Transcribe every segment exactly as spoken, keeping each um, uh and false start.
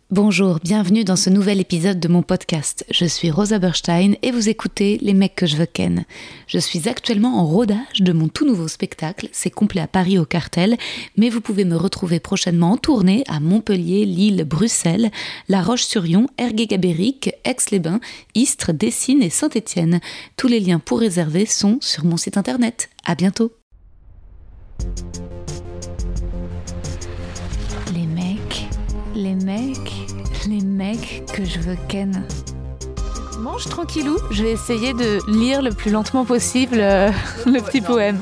Bonjour, bienvenue dans ce nouvel épisode de mon podcast. Je suis Rosa Berstein et vous écoutez Les mecs que je veux ken. Je suis actuellement en rodage de mon tout nouveau spectacle, c'est complet à Paris au Cartel, mais vous pouvez me retrouver prochainement en tournée à Montpellier, Lille, Bruxelles, La Roche-sur-Yon, Ergué-Gabéric, Aix-les-Bains, Istres, Dessines et Saint-Étienne. Tous les liens pour réserver sont sur mon site internet. À bientôt. Les mecs... Les mecs, les mecs que je veux ken. Mange tranquillou, je vais essayer de lire le plus lentement possible euh, le petit poème.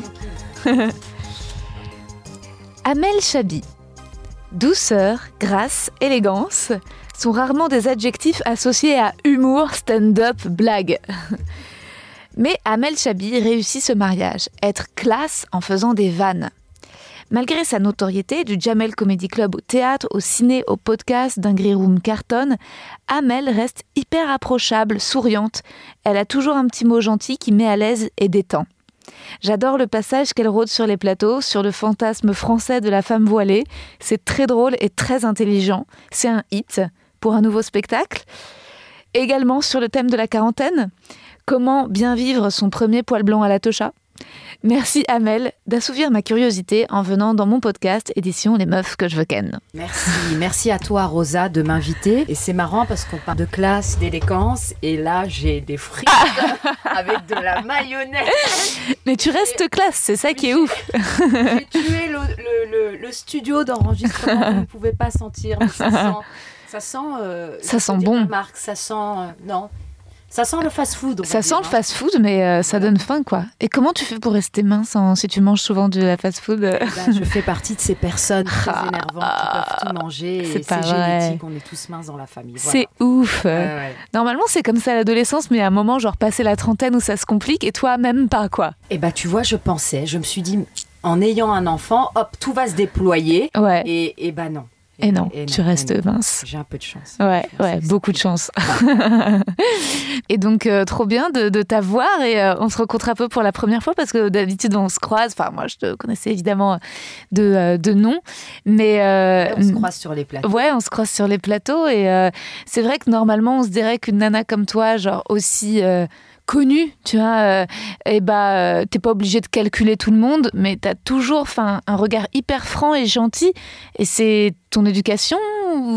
Amel Chabi. Douceur, grâce, élégance sont rarement des adjectifs associés à humour, stand-up, blague. Mais Amel Chabi réussit ce mariage, être classe en faisant des vannes. Malgré sa notoriété, du Jamel Comedy Club au théâtre, au ciné, au podcast, d'un Green Room cartonne, Amel reste hyper approchable, souriante. Elle a toujours un petit mot gentil qui met à l'aise et détend. J'adore le passage qu'elle rôde sur les plateaux, sur le fantasme français de la femme voilée. C'est très drôle et très intelligent. C'est un hit pour un nouveau spectacle. Également sur le thème de la quarantaine. Comment bien vivre son premier poil blanc à la tocha ? Merci Amel d'assouvir ma curiosité en venant dans mon podcast édition Les meufs que je veux ken. Merci, merci à toi Rosa de m'inviter. Et c'est marrant parce qu'on parle de classe, d'élégance et là j'ai des frites avec de la mayonnaise. Mais tu restes et... classe, c'est ça qui est ouf. J'ai tué le, le, le, le studio d'enregistrement, vous ne pouvez pas sentir, mais ça sent, ça sent, euh, ça sent bon. Marque, ça sent, euh, non. Ça sent le fast-food. Ça dire, sent hein. le fast-food, mais euh, ça donne faim, quoi. Et comment tu fais pour rester mince hein, si tu manges souvent de la fast-food euh... ben, Je fais partie de ces personnes très énervantes qui peuvent tout manger. C'est et pas c'est vrai. génétique, on est tous minces dans la famille. Voilà. C'est ouf. Ouais, ouais. Normalement, c'est comme ça à l'adolescence, mais à un moment, genre passer la trentaine où ça se complique, et toi, même pas, quoi. Et bah, tu vois, je pensais, je me suis dit, en ayant un enfant, hop, tout va se déployer. Ouais. Et, et bah non. Et, et non, et tu non, restes et non. mince. J'ai un peu de chance. Ouais, ouais, beaucoup de chance. Et donc, euh, trop bien de, de t'avoir et euh, on se rencontre un peu pour la première fois parce que d'habitude, on se croise. Enfin, moi, je te connaissais évidemment de, euh, de nom. Mais euh, on se croise sur les plateaux. Ouais, on se croise sur les plateaux. Et euh, c'est vrai que normalement, on se dirait qu'une nana comme toi, genre aussi... Euh, connue, tu vois, euh, et bah, euh, t'es pas obligé de calculer tout le monde, mais t'as toujours, enfin, un regard hyper franc et gentil. Et c'est ton éducation ou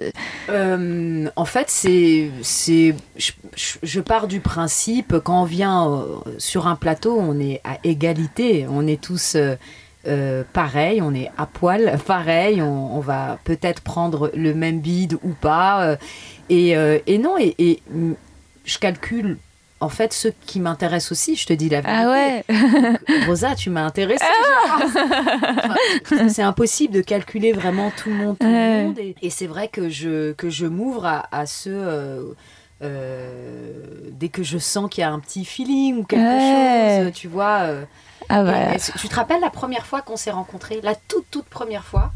euh, En fait, c'est, c'est, je, je pars du principe quand on vient euh, sur un plateau, on est à égalité, on est tous. Euh, Euh, pareil, on est à poil, pareil, on, on va peut-être prendre le même bide ou pas. Euh, et, euh, et non, et, et je calcule. En fait, ce qui m'intéresse aussi, je te dis la vérité. Ah ouais. Donc, Rosa, tu m'as intéressée. Ah enfin, c'est impossible de calculer vraiment tout le monde, tout ouais. le monde. Et, et c'est vrai que je, que je m'ouvre à, à ce... Euh, euh, dès que je sens qu'il y a un petit feeling ou quelque ouais. chose, tu vois... Euh, ah ouais. et, et, tu te rappelles la première fois qu'on s'est rencontrés ? La toute, toute première fois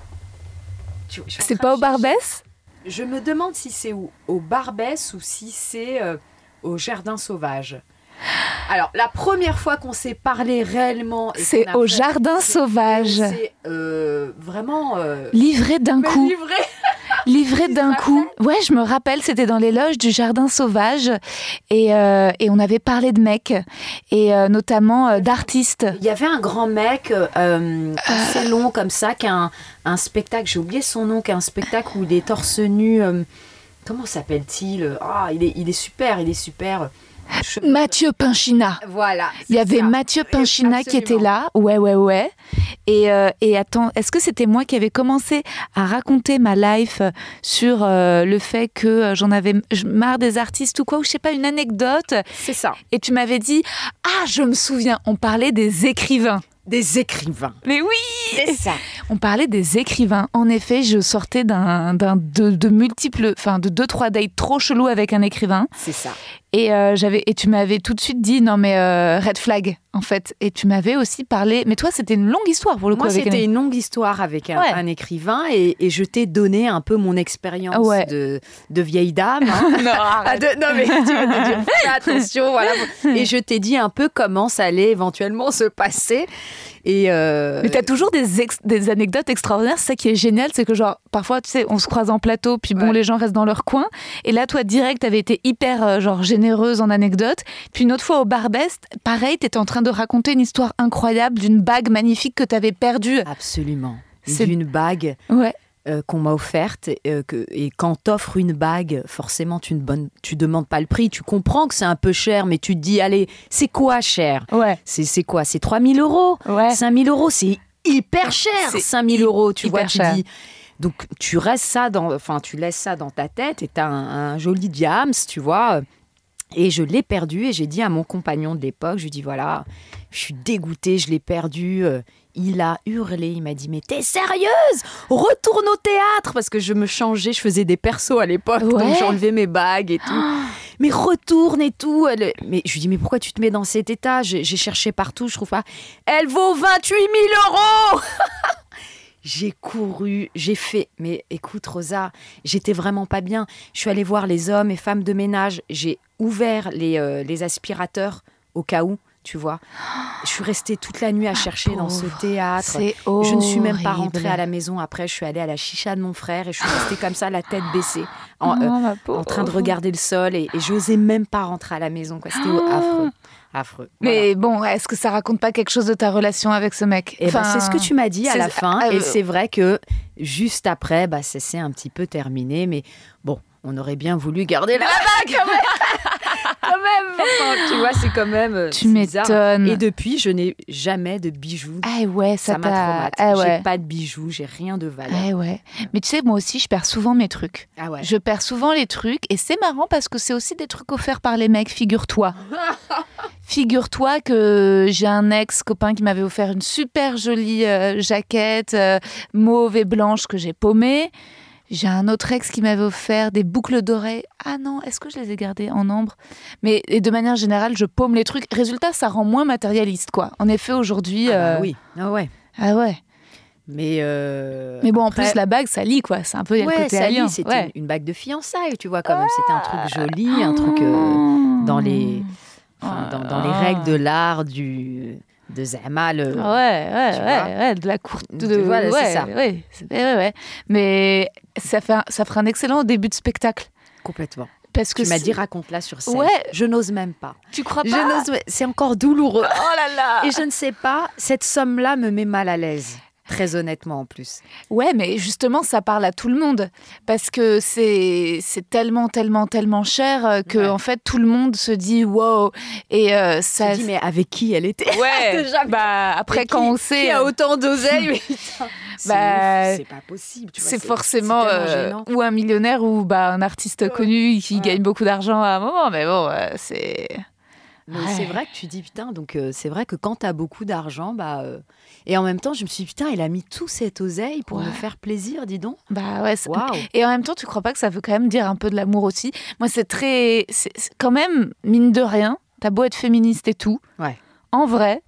tu, C'est pas au Barbès ? Je me demande si c'est au, au Barbès ou si c'est... Euh, au Jardin Sauvage. Alors, la première fois qu'on s'est parlé réellement... Et c'est au Jardin c'est, Sauvage. C'est euh, vraiment... Euh, livré d'un coup. Livré Livré d'un coup. Ouais, je me rappelle, c'était dans les loges du Jardin Sauvage. Et, euh, et on avait parlé de mecs. Et euh, notamment euh, d'artistes. Il y avait un grand mec euh, assez euh... long comme ça, qui a un, un spectacle, j'ai oublié son nom, qui a un spectacle où il est torse nu... Euh, Comment s'appelle-t-il ? Ah, il est, il est super, il est super. Je... Mathieu Pinchina. Voilà. Il y avait ça. Mathieu Pinchina Absolument. Qui était là. Ouais, ouais, ouais. Et, euh, et attends, est-ce que c'était moi qui avais commencé à raconter ma life sur euh, le fait que j'en avais marre des artistes ou quoi, ou je sais pas, une anecdote ? C'est ça. Et tu m'avais dit, ah, je me souviens, on parlait des écrivains. Des écrivains. Mais oui, c'est ça. On parlait des écrivains. En effet, je sortais d'un, d'un de, de multiples, enfin de deux trois dates trop chelous avec un écrivain. C'est ça. Et euh, j'avais, et tu m'avais tout de suite dit non mais euh, red flag en fait. Et tu m'avais aussi parlé. Mais toi, c'était une longue histoire pour le coup. Moi, avec c'était un... une longue histoire avec un, ouais. un écrivain et, et je t'ai donné un peu mon expérience ouais. de, de vieille dame. Hein. non, arrête. Ah, de, non mais tu vas te dire fais attention, voilà. Et je t'ai dit un peu comment ça allait éventuellement se passer. Et euh... Mais t'as toujours des, ex- des anecdotes extraordinaires. C'est ça qui est génial, c'est que genre parfois tu sais on se croise en plateau, puis bon ouais. les gens restent dans leur coin. Et là toi direct t'avais été hyper euh, genre généreuse en anecdotes. Puis une autre fois au Barbest, pareil t'étais en train de raconter une histoire incroyable d'une bague magnifique que t'avais perdue. Absolument. C'est d'une bague. Ouais. Euh, qu'on m'a offerte euh, que, et quand t'offres une bague, forcément tu ne bonne, tu demandes pas le prix, tu comprends que c'est un peu cher, mais tu te dis allez, c'est quoi cher? Ouais. C'est, c'est quoi? C'est trois mille euros? Ouais. cinq mille euros, c'est hyper cher. C'est cinq mille euros, tu vois, cher. Tu dis. Donc tu restes ça dans, enfin tu laisses ça dans ta tête et t'as un, un joli diams, tu vois. Et je l'ai perdu et j'ai dit à mon compagnon de l'époque, je lui dis voilà, je suis dégoûtée, je l'ai perdu. Il a hurlé, il m'a dit mais t'es sérieuse? Retourne au théâtre, parce que je me changeais, je faisais des persos à l'époque, ouais. donc j'enlevais mes bagues et tout. Oh. Mais retourne et tout. Elle... Mais je lui dis mais pourquoi tu te mets dans cet état? J'ai, j'ai cherché partout, je trouve pas. Elle vaut vingt-huit mille euros. J'ai couru, j'ai fait... Mais écoute Rosa, j'étais vraiment pas bien. Je suis allée voir les hommes et femmes de ménage. J'ai ouvert les, euh, les aspirateurs au cas où, tu vois. Je suis restée toute la nuit à chercher ah, dans ce théâtre. C'est je ne suis même pas rentrée à la maison. Après, je suis allée à la chicha de mon frère et je suis restée comme ça, la tête baissée, en, euh, en train de regarder le sol. Et, et j'osais même pas rentrer à la maison, quoi. C'était oh. affreux. Affreux. Mais voilà. Bon, est-ce que ça raconte pas quelque chose de ta relation avec ce mec? Eh enfin, ben, c'est ce que tu m'as dit à la fin. Euh, et c'est vrai que juste après, bah, ça s'est un petit peu terminé. Mais bon, on aurait bien voulu garder la bague quand même. quand même. Enfin, tu vois, c'est quand même. Tu m'étonnes. Et depuis, je n'ai jamais de bijoux. Ah ouais, ça, ça t'a... m'a traumatisée. Ah ouais. J'ai pas de bijoux, j'ai rien de valeur. Ah ouais. Mais tu sais, moi aussi, je perds souvent mes trucs. Ah ouais. Je perds souvent les trucs. Et c'est marrant parce que c'est aussi des trucs offerts par les mecs, figure-toi. Figure-toi que j'ai un ex-copain qui m'avait offert une super jolie euh, jaquette euh, mauve et blanche que j'ai paumée. J'ai un autre ex qui m'avait offert des boucles d'oreilles. Ah non, est-ce que je les ai gardées en ambre? Mais et de manière générale, je paume les trucs. Résultat, ça rend moins matérialiste, quoi. En effet, aujourd'hui... Ah bah euh... oui, ah ouais. Ah ouais. Mais, euh, mais bon, après... en plus, la bague, ça lie, quoi. C'est un peu, il y a ouais, le côté ça alien. lie, c'était ouais. une bague de fiançailles, tu vois, quand même. C'était un truc joli, un truc euh, dans les... Enfin, dans, dans les règles de l'art du de Zamal. Ouais, ouais, ouais, ouais, de la courte. De, voilà, ouais, c'est ça. Ouais, c'est, ouais, ouais. Mais ça fait un, ça fera un excellent début de spectacle. Complètement. Parce que tu m'as dit raconte-la sur scène. Ouais. Je n'ose même pas. Tu crois pas? Je n'ose... C'est encore douloureux. Oh là là. Et je ne sais pas, cette somme-là me met mal à l'aise. Très honnêtement, en plus. Ouais, mais justement, ça parle à tout le monde. Parce que c'est, c'est tellement, tellement, tellement cher que, ouais. en fait, tout le monde se dit « wow ». Et euh, ça... se dit, mais avec qui elle était? Ouais, déjà, bah, après, quand qui, on sait... Qui a autant d'oseille, mais putain, c'est, bah, c'est pas possible. Tu vois, c'est, c'est forcément c'est euh, ou un millionnaire ou bah, un artiste ouais. connu qui ouais. gagne beaucoup d'argent à un moment. Mais bon, euh, c'est... Mais ouais. c'est vrai que tu dis, putain, donc euh, c'est vrai que quand t'as beaucoup d'argent, bah... Euh... Et en même temps, je me suis dit, putain, il a mis tout cette oseille pour ouais. me faire plaisir, dis donc. Bah ouais. Wow. Et en même temps, tu crois pas que ça veut quand même dire un peu de l'amour aussi? Moi, c'est très... C'est, c'est quand même, mine de rien, t'as beau être féministe et tout. Ouais. En vrai...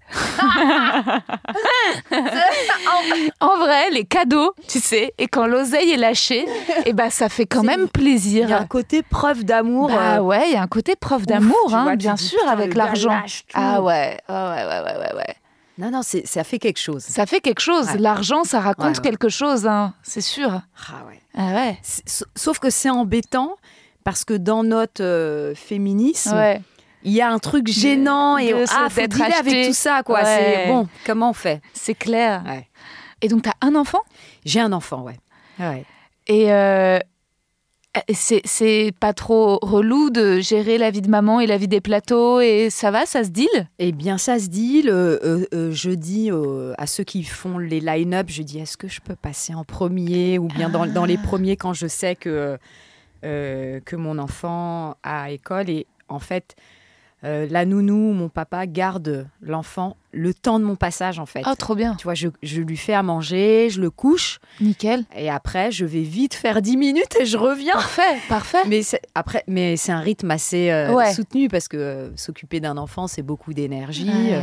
en vrai, les cadeaux, tu sais, et quand l'oseille est lâchée, et bah, ça fait quand c'est même plaisir. Il y a un côté preuve d'amour. Bah euh... ouais, il y a un côté preuve d'amour, Ouf, hein, vois, bien dis, sûr, putain, avec l'argent. Lâche, ah ouais, ouais, ouais, ouais, ouais, ouais. Non, non, c'est, ça fait quelque chose. Ça fait quelque chose. Ouais. L'argent, ça raconte ouais, ouais. quelque chose, hein, c'est sûr. Ah ouais. Ah ouais. Sauf que c'est embêtant, parce que dans notre euh, féminisme... Ouais. Il y a un truc gênant et de, ah, faut dealer avec tout ça, quoi. Ouais. C'est bon. Comment on fait? C'est clair. Ouais. Et donc, t'as un enfant? J'ai un enfant, ouais. ouais. Et euh, c'est, c'est pas trop relou de gérer la vie de maman et la vie des plateaux et ça va, ça se deal? Eh bien, ça se deal. Euh, euh, euh, je dis euh, à ceux qui font les line-up, je dis est-ce que je peux passer en premier ou bien dans, ah. dans les premiers quand je sais que euh, que mon enfant a école et en fait. Euh, la nounou, mon papa garde l'enfant le temps de mon passage en fait. Oh, trop bien. Tu vois, je, je lui fais à manger, je le couche. Nickel. Et après, je vais vite faire dix minutes et je reviens. Parfait, parfait. Mais c'est, après, mais c'est un rythme assez euh, ouais. soutenu parce que euh, s'occuper d'un enfant, c'est beaucoup d'énergie. Ouais.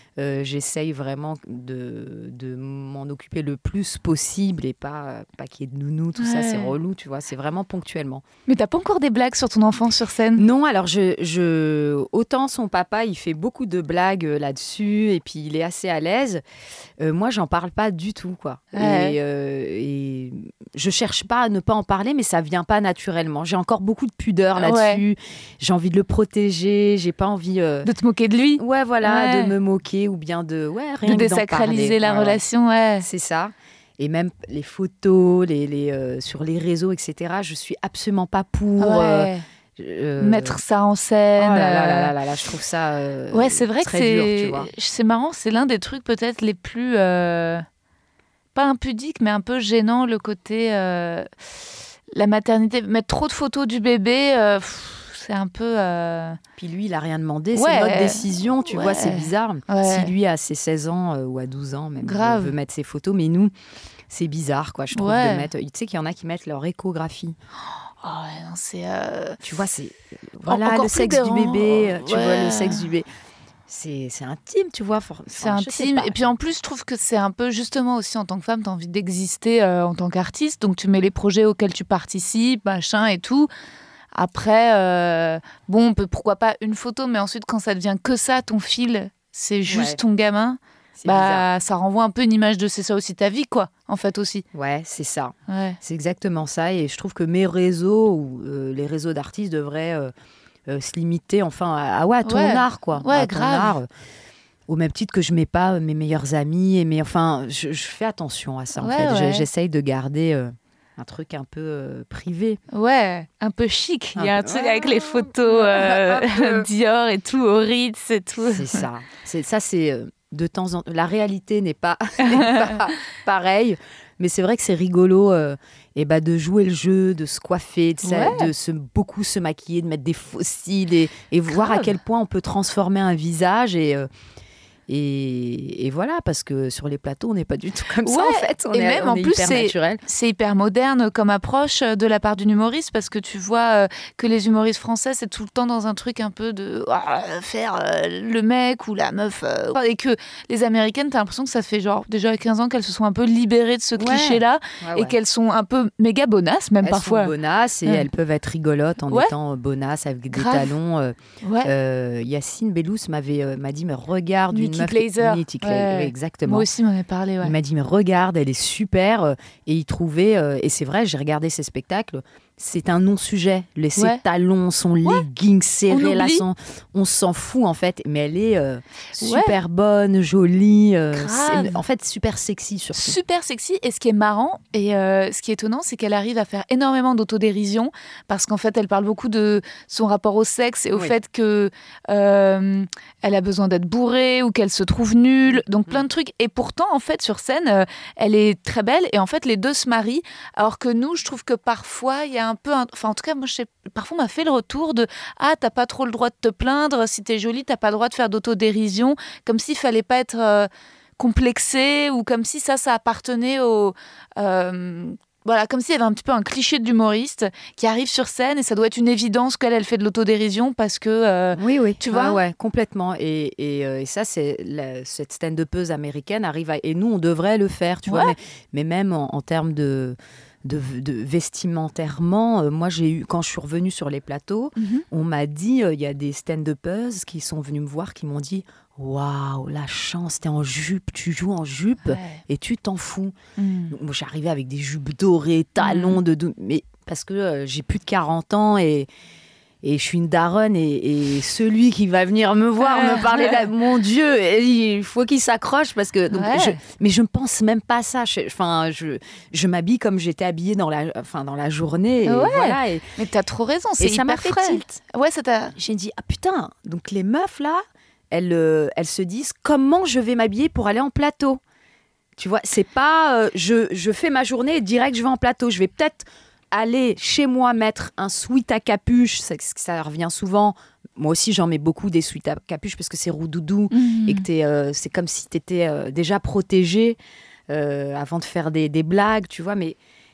Euh, j'essaye vraiment de, de m'en occuper le plus possible et pas, pas qu'il y ait de nounou, tout ouais. ça, c'est relou, tu vois, c'est vraiment ponctuellement. Mais t'as pas encore des blagues sur ton enfant sur scène ? Non, alors je, je, autant son papa, il fait beaucoup de blagues là-dessus et puis il est assez à l'aise. Euh, moi, j'en parle pas du tout, quoi. Ouais. Et, euh, et je cherche pas à ne pas en parler, mais ça vient pas naturellement. J'ai encore beaucoup de pudeur là-dessus. Ouais. J'ai envie de le protéger, j'ai pas envie... Euh... De te moquer de lui ? Ouais, voilà, ouais. de me moquer ou bien de... Ouais, rien de désacraliser la voilà. relation, ouais. C'est ça. Et même les photos, les, les, euh, sur les réseaux, et cetera, je suis absolument pas pour... Ouais. Euh, Euh... mettre ça en scène. Oh là là là là là, là je trouve ça euh, ouais, c'est vrai très que c'est... dur, tu vois. C'est marrant, c'est l'un des trucs peut-être les plus... Euh... Pas impudiques, mais un peu gênant, le côté... Euh... La maternité. Mettre trop de photos du bébé, euh... Pff, c'est un peu... Euh... Puis lui, il n'a rien demandé, ouais. c'est notre décision, tu ouais. vois, c'est bizarre. Ouais. Si lui, à ses seize ans euh, ou à douze ans, même, Grave. veut mettre ses photos, mais nous, c'est bizarre, quoi, je trouve, ouais. de mettre... Tu sais qu'il y en a qui mettent leur échographie. Oh ouais, non, c'est... Euh... Tu vois, c'est... Voilà, le sexe du bébé, tu ouais. vois, le sexe du bébé. C'est, c'est intime, tu vois. Enfin, c'est intime. Et puis en plus, je trouve que c'est un peu, justement, aussi en tant que femme, tu as envie d'exister euh, en tant qu'artiste. Donc tu mets les projets auxquels tu participes, machin et tout. Après, euh, bon, peut, pourquoi pas une photo, mais ensuite, quand ça devient que ça, ton fil, c'est juste ouais. ton gamin, c'est bah, ça renvoie un peu une image de c'est ça aussi ta vie, quoi, en fait aussi. Ouais, c'est ça. Ouais. C'est exactement ça. Et je trouve que mes réseaux, ou euh, les réseaux d'artistes devraient euh, euh, se limiter, enfin, à, à, ouais, à ton ouais. art, quoi. Ouais, à grave. Ton art, euh, au même titre que je mets pas mes meilleurs amis, et mes, enfin, je, je fais attention à ça, en ouais, fait. Ouais. J'essaye de garder... Euh, un truc un peu euh, privé. Ouais, un peu chic. Il y a un, un truc avec les photos euh, Dior et tout, au Ritz et tout. C'est ça. C'est, ça, c'est euh, de temps en temps... La réalité n'est pas, n'est pas pareille, mais c'est vrai que c'est rigolo euh, et bah, de jouer le jeu, de se coiffer, de, ouais. ça, de se, beaucoup se maquiller, de mettre des faux cils et, et voir à quel point on peut transformer un visage et... Euh, Et, et voilà, parce que sur les plateaux, on n'est pas du tout comme ouais, ça, en fait. On et est, même, on en est plus, hyper c'est, naturel. C'est hyper moderne comme approche de la part d'une humoriste, parce que tu vois euh, que les humoristes français, c'est tout le temps dans un truc un peu de euh, faire euh, le mec ou la meuf. Euh, et que les Américaines, t'as l'impression que ça fait genre déjà quinze ans qu'elles se sont un peu libérées de ce ouais. cliché-là, ouais, ouais. et qu'elles sont un peu méga bonasses, même elles parfois. Elles sont bonasses, et ouais. elles peuvent être rigolotes en ouais. étant bonasses, avec des Grave. talons. Euh, ouais. euh, Yacine Bellous m'avait, euh, m'a dit, mais regarde une Nikki meuf... Glaser. Nikki Ouais. Oui, exactement. Moi aussi, m'en ai parlé. Ouais. Il m'a dit, mais regarde, elle est super. Euh, et il trouvait, euh, et c'est vrai, j'ai regardé ses spectacles, c'est un non-sujet. Les, ses ouais. talons, son ouais. legging serré, là, son, on s'en fout en fait. Mais elle est euh, super ouais. bonne, jolie. Euh, c'est, en fait, super sexy surtout. Super sexy. Et ce qui est marrant et euh, ce qui est étonnant, c'est qu'elle arrive à faire énormément d'autodérision parce qu'en fait, elle parle beaucoup de son rapport au sexe et au oui. fait que euh, elle a besoin d'être bourrée ou qu'elle se trouve nulle. Donc plein de trucs. Et pourtant, en fait, sur scène, euh, elle est très belle et en fait, les deux se marient. Alors que nous, je trouve que parfois, il y a un peu, un... enfin en tout cas moi je sais, parfois on m'a fait le retour de ah t'as pas trop le droit de te plaindre, si t'es jolie t'as pas le droit de faire d'autodérision, comme s'il fallait pas être euh, complexé ou comme si ça ça appartenait au euh, voilà, comme s'il y avait un petit peu un cliché d'humoriste qui arrive sur scène et ça doit être une évidence qu'elle elle fait de l'autodérision parce que euh, oui oui tu vois ah ouais complètement et, et, euh, et ça c'est la, cette stand-upeuse américaine arrive à, et nous on devrait le faire tu ouais. vois mais, mais même en, en termes de De, de vestimentairement, euh, moi j'ai eu quand je suis revenue sur les plateaux, mm-hmm. on m'a dit il euh, y a des stand-uppers qui sont venus me voir qui m'ont dit waouh la chance t'es en jupe, tu joues en jupe ouais. et tu t'en fous. Mm. Donc, moi j'arrivais avec des jupes dorées, talons mm. de, de mais parce que euh, j'ai plus de quarante ans et Et je suis une daronne et, et celui qui va venir me voir, me parler, de la, mon Dieu, il faut qu'il s'accroche parce que. Donc, ouais. je, mais je ne pense même pas à ça. Je, enfin, je, je m'habille comme j'étais habillée dans la, enfin, dans la journée. Et ouais. voilà, et, mais t'as trop raison, c'est et hyper ça m'a fait frais. tilt. Ouais, ça t'a. J'ai dit ah putain. Donc les meufs là, elles, euh, elles se disent comment je vais m'habiller pour aller en plateau. Tu vois, c'est pas euh, je, je fais ma journée et direct je vais en plateau. Je vais peut-être aller chez moi mettre un sweat à capuche, ça, ça revient souvent. Moi aussi, j'en mets beaucoup des sweats à capuche parce que c'est roux-doudou mmh. et que t'es, euh, c'est comme si tu étais euh, déjà protégée euh, avant de faire des, des blagues, tu vois. Mais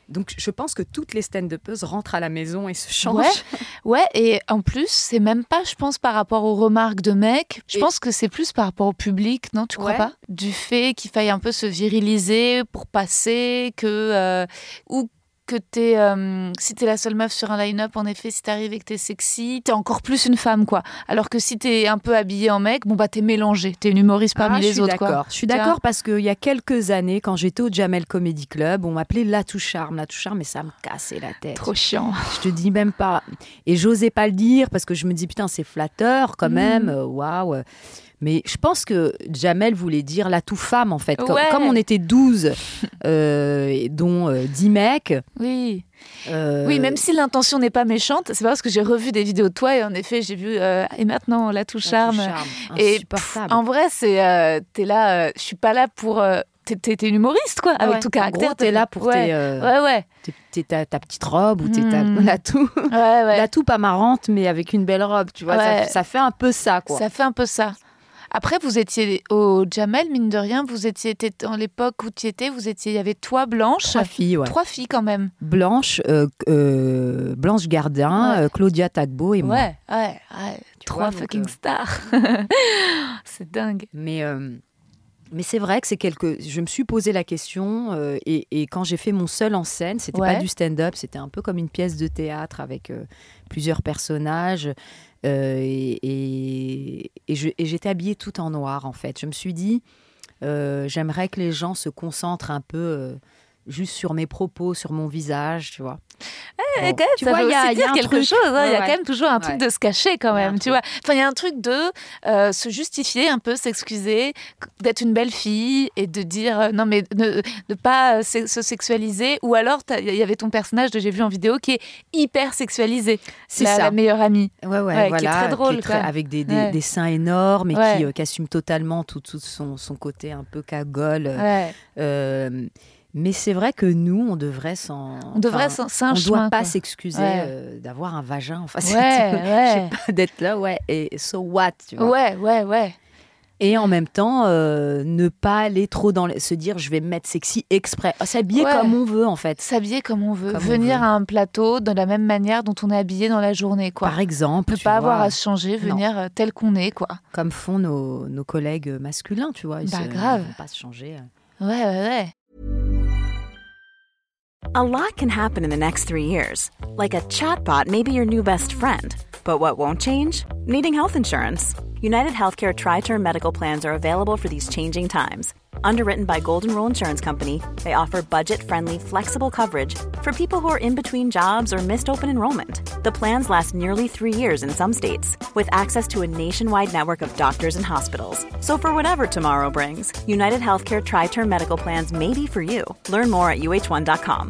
Donc, je pense que toutes les stand-uppeuses rentrent à la maison et se changent. Ouais, ouais, et en plus, c'est même pas, je pense, par rapport aux remarques de mecs. Je Et- pense que c'est plus par rapport au public, non, tu crois Ouais. pas? Du fait qu'il faille un peu se viriliser pour passer, que euh, ou que t'es, euh, si t'es la seule meuf sur un line-up, en effet, si t'arrives et que t'es sexy, t'es encore plus une femme, quoi. Alors que si t'es un peu habillée en mec, bon bah t'es mélangée, t'es une humoriste parmi Ah, les je suis autres, quoi. d'accord. Je suis Tu vois d'accord parce qu'il y a quelques années, quand j'étais au Jamel Comedy Club, on m'appelait Latou Charme, Latou Charme, mais ça me cassait la tête. Trop chiant. Je te dis même pas. Et j'osais pas le dire parce que je me dis, putain, c'est flatteur quand Mm. même. euh, Waouh. Mais je pense que Jamel voulait dire la tout femme, en fait. Comme, Ouais. comme on était douze, euh, et dont euh, dix mecs. Oui. euh, Oui, même si l'intention n'est pas méchante, c'est pas parce que j'ai revu des vidéos de toi et en effet j'ai vu euh, et maintenant la touche la tout charme. charme, Et insupportable. En vrai, c'est euh, t'es là, euh, je suis pas là pour. euh, t'es, t'es- t'es une humoriste quoi, avec Ouais. tout En caractère. gros, t'es là pour ouais. tes, euh, Ouais, ouais, tes- tes- ta, ta petite robe ou t'es ta, Mm. la tout. ouais, ouais. La tout pas marrante, mais avec une belle robe, tu vois. Ouais. Ça, ça fait un peu ça, quoi. Ça fait un peu ça. Après, vous étiez au Jamel, mine de rien, vous étiez t'étais- dans l'époque où tu y étais, vous étiez, il y avait toi, Blanche, Trois filles, ouais. trois filles quand même. Blanche, euh, euh, Blanche Gardin, Ouais. euh, Claudia Tagbo et moi. Ouais, ouais, ouais. Trois vois, donc, fucking euh, stars. C'est dingue. Mais, euh, mais c'est vrai que c'est quelque. Je me suis posé la question euh, et, et quand j'ai fait mon seul en scène, c'était Ouais. pas du stand-up, c'était un peu comme une pièce de théâtre avec euh, plusieurs personnages. euh, et et, et je- et j'étais habillée tout en noir, en fait. Je me suis dit, euh, j'aimerais que les gens se concentrent un peu euh, juste sur mes propos, sur mon visage, tu vois. Eh, Bon. quand même, Tu ça vois, veut il y a- aussi il y a dire un quelque truc. chose. hein. Ouais, il y a ouais. quand même toujours un truc Ouais. de se cacher quand Il y a un même, tu truc. vois. Enfin, il y a un truc de euh, se justifier un peu, s'excuser, d'être une belle fille et de dire euh, non mais ne, ne pas euh, se se sexualiser. Ou alors t'as- il y avait ton personnage que j'ai vu en vidéo qui est hyper sexualisé. C'est la, ça. la meilleure amie. Ouais, ouais, Ouais, qui est voilà. très drôle, très- quoi. avec des, des, Ouais. des seins énormes et Ouais. qui, euh, qui assume totalement tout, tout son, son côté un peu cagole. Ouais. Euh, mais c'est vrai que nous, on devrait s'en. On devrait enfin, s'en- c'est un on chemin, doit pas quoi. s'excuser Ouais. euh, d'avoir un vagin. Enfin, Ouais, c'est tout. ouais. Je sais pas, d'être là, ouais. Et so what, tu vois. Ouais, ouais, ouais. Et en même temps, euh, ne pas aller trop dans. les- se dire, je vais me mettre sexy exprès. Ah, s'habiller Ouais. comme on veut, en fait. S'habiller comme on veut, Comme on venir veut. à un plateau de la même manière dont on est habillé dans la journée, quoi. Par exemple. Ne tu pas vois, avoir à se changer, Non. venir euh, tel qu'on est, quoi. comme font nos, nos collègues masculins, tu vois. Ils Bah, se- grave. Ils vont pas se changer. euh. Ouais, ouais, ouais. A lot can happen in the next three years. Like a chatbot may be your new best friend. But what won't change? Needing health insurance. United Healthcare Tri-Term Medical Plans are available for these changing times. Underwritten by Golden Rule Insurance Company, they offer budget-friendly, flexible coverage for people who are in between jobs or missed open enrollment. The plans last nearly three years in some states, with access to a nationwide network of doctors and hospitals. So for whatever tomorrow brings, United Healthcare Tri-Term Medical Plans may be for you. Learn more at U H one dot com.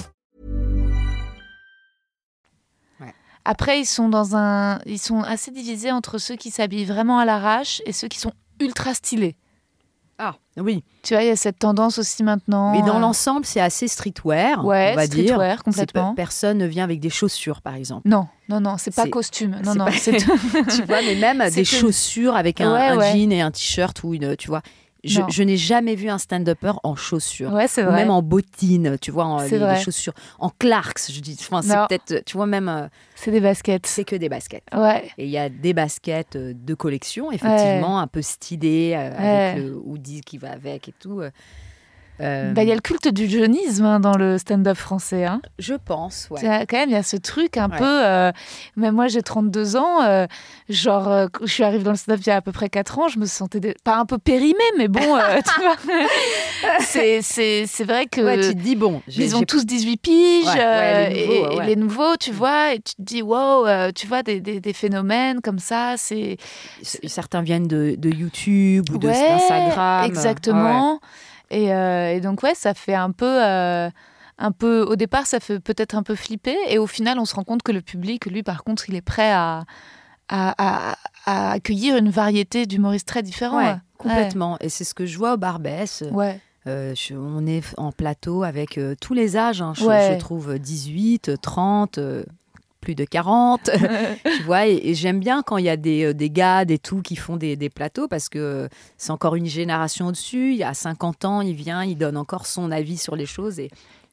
Après, ils sont dans un, ils sont assez divisés entre ceux qui s'habillent vraiment à l'arrache et ceux qui sont ultra stylés. Ah, oui. Tu vois, il y a cette tendance aussi maintenant. Mais dans euh, l'ensemble, c'est assez streetwear, Ouais, on va dire. streetwear, complètement. C'est- Personne ne vient avec des chaussures, par exemple. Non, non, non, c'est pas C'est- costume. Non, c'est non, pas- c'est Tu vois, mais même C'est des que- chaussures avec un, Ouais, un ouais. jean et un t-shirt ou une, tu vois. Je, Non. je n'ai jamais vu un stand-upper en chaussures. Ouais, c'est Ou vrai. même en bottines, tu vois, en, C'est les, les vrai. chaussures. En Clarks, je dis. Enfin, c'est Non. peut-être, tu vois, même, euh, C'est des baskets. c'est que des baskets. Ouais. Et il y a des baskets euh, de collection, effectivement, un peu stylées, euh, avec Ouais. le hoodie qui va avec et tout. euh. Euh, Bah, il y a le culte du jeunisme hein, dans le stand-up français. Hein. Je pense, ouais. Il y a- Quand même, il y a ce truc un Ouais. peu. Euh, même moi, j'ai trente-deux ans. euh, genre, euh, quand je suis arrivée dans le stand-up il y a à peu près quatre ans. Je me sentais dé- pas un peu périmée, mais bon, euh, tu vois. c'est, c'est, c'est vrai que. Ouais, tu te dis, bon, j'ai- Ils ont j'ai- tous dix-huit piges, Ouais, ouais, euh, les et, nouveaux, et ouais. les nouveaux, tu vois, et tu te dis, wow, euh, tu vois, des, des, des phénomènes comme ça, c'est... certains viennent de, de YouTube ou de Ouais, Instagram. exactement. Et, euh, et donc, ouais, ça fait un peu... euh, un peu, au départ, ça fait peut-être un peu flipper, et au final, on se rend compte que le public, lui, par contre, il est prêt à, à, à, à accueillir une variété d'humoristes très différents. Ouais, Ouais. complètement. Et c'est ce que je vois au Barbès. Ouais. Euh, je- on est en plateau avec euh, tous les âges, hein. je, Ouais. je trouve dix-huit, trente, euh, plus de quarante, tu vois, et, et j'aime bien quand il y a des, euh, des gars, des tout qui font des, des plateaux parce que euh, c'est encore une génération au-dessus, il y a cinquante ans, il vient, il donne encore son avis sur les choses et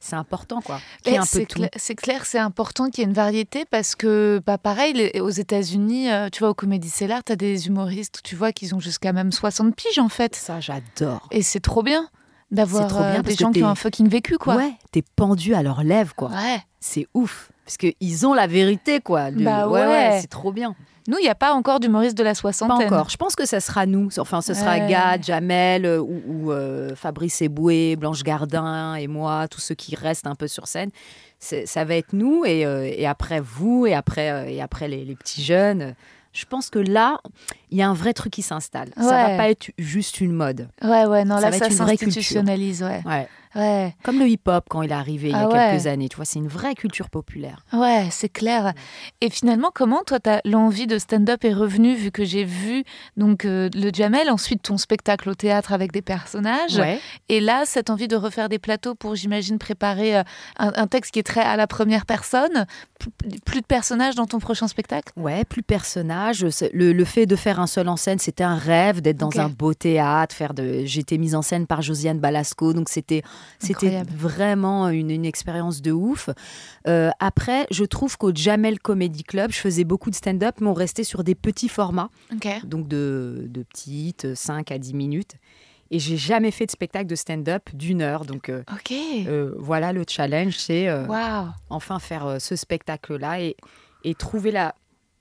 c'est important, quoi. Qu'il y ait un peu c'est, de tout. cla- c'est clair, c'est important qu'il y ait une variété parce que, bah, pareil, les- aux États-Unis, euh, tu vois, au Comedy Cellar, tu as des humoristes, tu vois, qui ont jusqu'à même soixante piges, en fait. Ça, j'adore. Et c'est trop bien d'avoir C'est trop bien euh, parce des gens que qui ont t'es- un fucking vécu, quoi. Ouais, t'es pendu à leurs lèvres, quoi. Ouais. C'est ouf. Parce qu'ils ont la vérité, quoi. Le- Bah ouais, ouais. ouais, c'est trop bien. Nous, il n'y a pas encore d'humoristes de la Pas soixantaine. encore. Je pense que ça sera nous. Enfin, ce sera Ouais. Gad, Jamel euh, ou, ou, euh, Fabrice Eboué, Blanche Gardin et moi, tous ceux qui restent un peu sur scène. C'est- ça va être nous et, euh, et après vous et après, euh, et après les, les petits jeunes. Je pense que là, il y a un vrai truc qui s'installe. Ça Ouais. va pas être juste une mode. Ouais, ouais, non, Ça là, va ça être une vraie culture. s'institutionnalise, ouais. Ouais. Ouais. Comme le hip-hop quand il est arrivé il y a Ah ouais. quelques années. Tu vois, c'est une vraie culture populaire. Ouais, c'est clair. Et finalement, comment toi, t'as, l'envie de stand-up est revenue vu que j'ai vu donc euh, le Jamel, ensuite ton spectacle au théâtre avec des personnages, Ouais. et là cette envie de refaire des plateaux pour, j'imagine, préparer euh, un, un texte qui est très à la première personne. P- Plus de personnages dans ton prochain spectacle. Ouais, plus personnage. C'est- Le, le fait de faire un seul en scène, c'était un rêve d'être dans Ok. un beau théâtre. Faire de... J'étais mise en scène par Josiane Balasco, donc c'était, c'était Incroyable. vraiment une, une expérience de ouf. Euh, après, je trouve qu'au Jamel Comedy Club, je faisais beaucoup de stand-up, mais on restait sur des petits formats, Ok. donc de, de petites, cinq à dix minutes. Et j'ai jamais fait de spectacle de stand-up d'une heure. Donc euh, Ok. euh, voilà, le challenge, c'est euh, Waouh. enfin faire euh, ce spectacle-là et, et trouver la...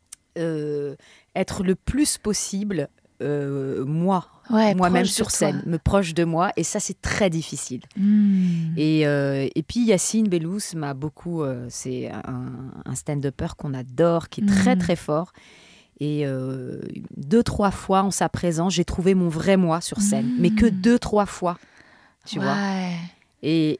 euh, être le plus possible euh, moi, Ouais, moi-même proche de sur toi. scène, me proche de moi. Et ça, c'est très difficile. Hmm. Et, euh, et puis Yacine Bellous m'a beaucoup... euh, c'est un, un stand-upper qu'on adore, qui est très Mhm. très fort. Et euh, deux, trois fois en sa présence, j'ai trouvé mon vrai moi sur scène. Mhm. Mais que deux, trois fois, tu vois. Ouais. Et,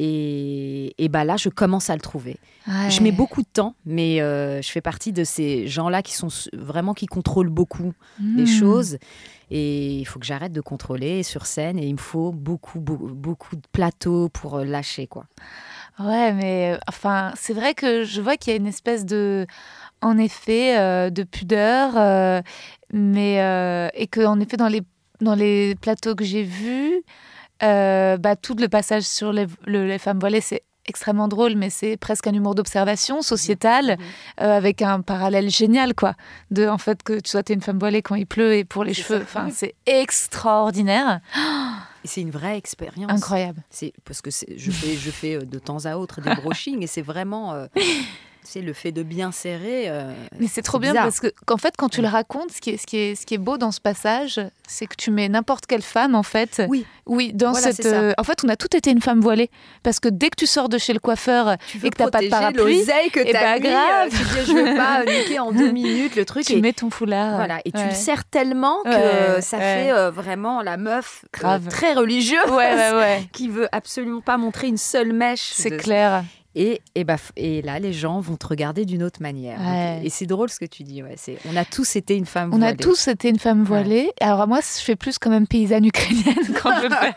et, et bah là, je commence à le trouver. Ouais. Je mets beaucoup de temps, mais euh, je fais partie de ces gens-là qui sont s- vraiment qui contrôlent beaucoup les Hmm. choses. Et il faut que j'arrête de contrôler sur scène. Et il me faut beaucoup, beaucoup, beaucoup de plateaux pour euh, lâcher, quoi. Ouais, mais euh, enfin, c'est vrai que je vois qu'il y a une espèce de, en effet, euh, de pudeur, euh, mais euh, et que en effet dans les dans les plateaux que j'ai vus, euh, bah tout le passage sur les, le- les femmes voilées, c'est extrêmement drôle, mais c'est presque un humour d'observation sociétale, euh, avec un parallèle génial, quoi. De en fait que tu sois t'es une femme voilée quand il pleut et pour les C'est cheveux, ça. enfin c'est extraordinaire, Et c'est une vraie expérience. incroyable. C'est parce que c'est- je fais, je fais euh, de temps à autre des brochings et c'est vraiment, euh, c'est le fait de bien serrer. euh, Mais c'est trop bien bizarre. parce que qu'en fait quand tu le racontes, ce qui est ce qui est ce qui est beau dans ce passage, c'est que tu mets n'importe quelle femme en fait. Oui. Oui, dans Voilà, cette c'est ça. euh, en fait, on a tout été une femme voilée parce que dès que tu sors de chez le coiffeur Tu veux et que t'as pas de protéger parapluie, l'oseille que eh t'as ben, mis, grave. euh, tu dis je veux pas euh, niquer en deux minutes le truc. tu et, mets ton foulard. Voilà, et tu Ouais. le serres tellement que Ouais, ça ouais. fait euh, vraiment la meuf euh, Grave. très religieuse Ouais, ouais, ouais. qui veut absolument pas montrer une seule mèche. C'est de- clair. Et, et, bah, f- et là, les gens vont te regarder d'une autre manière. Donc, Ouais. et c'est drôle ce que tu dis. Ouais, c'est, on a tous été une femme On a voilée. tous été une femme voilée. Alors moi, je fais plus quand même paysanne ukrainienne quand je le fais.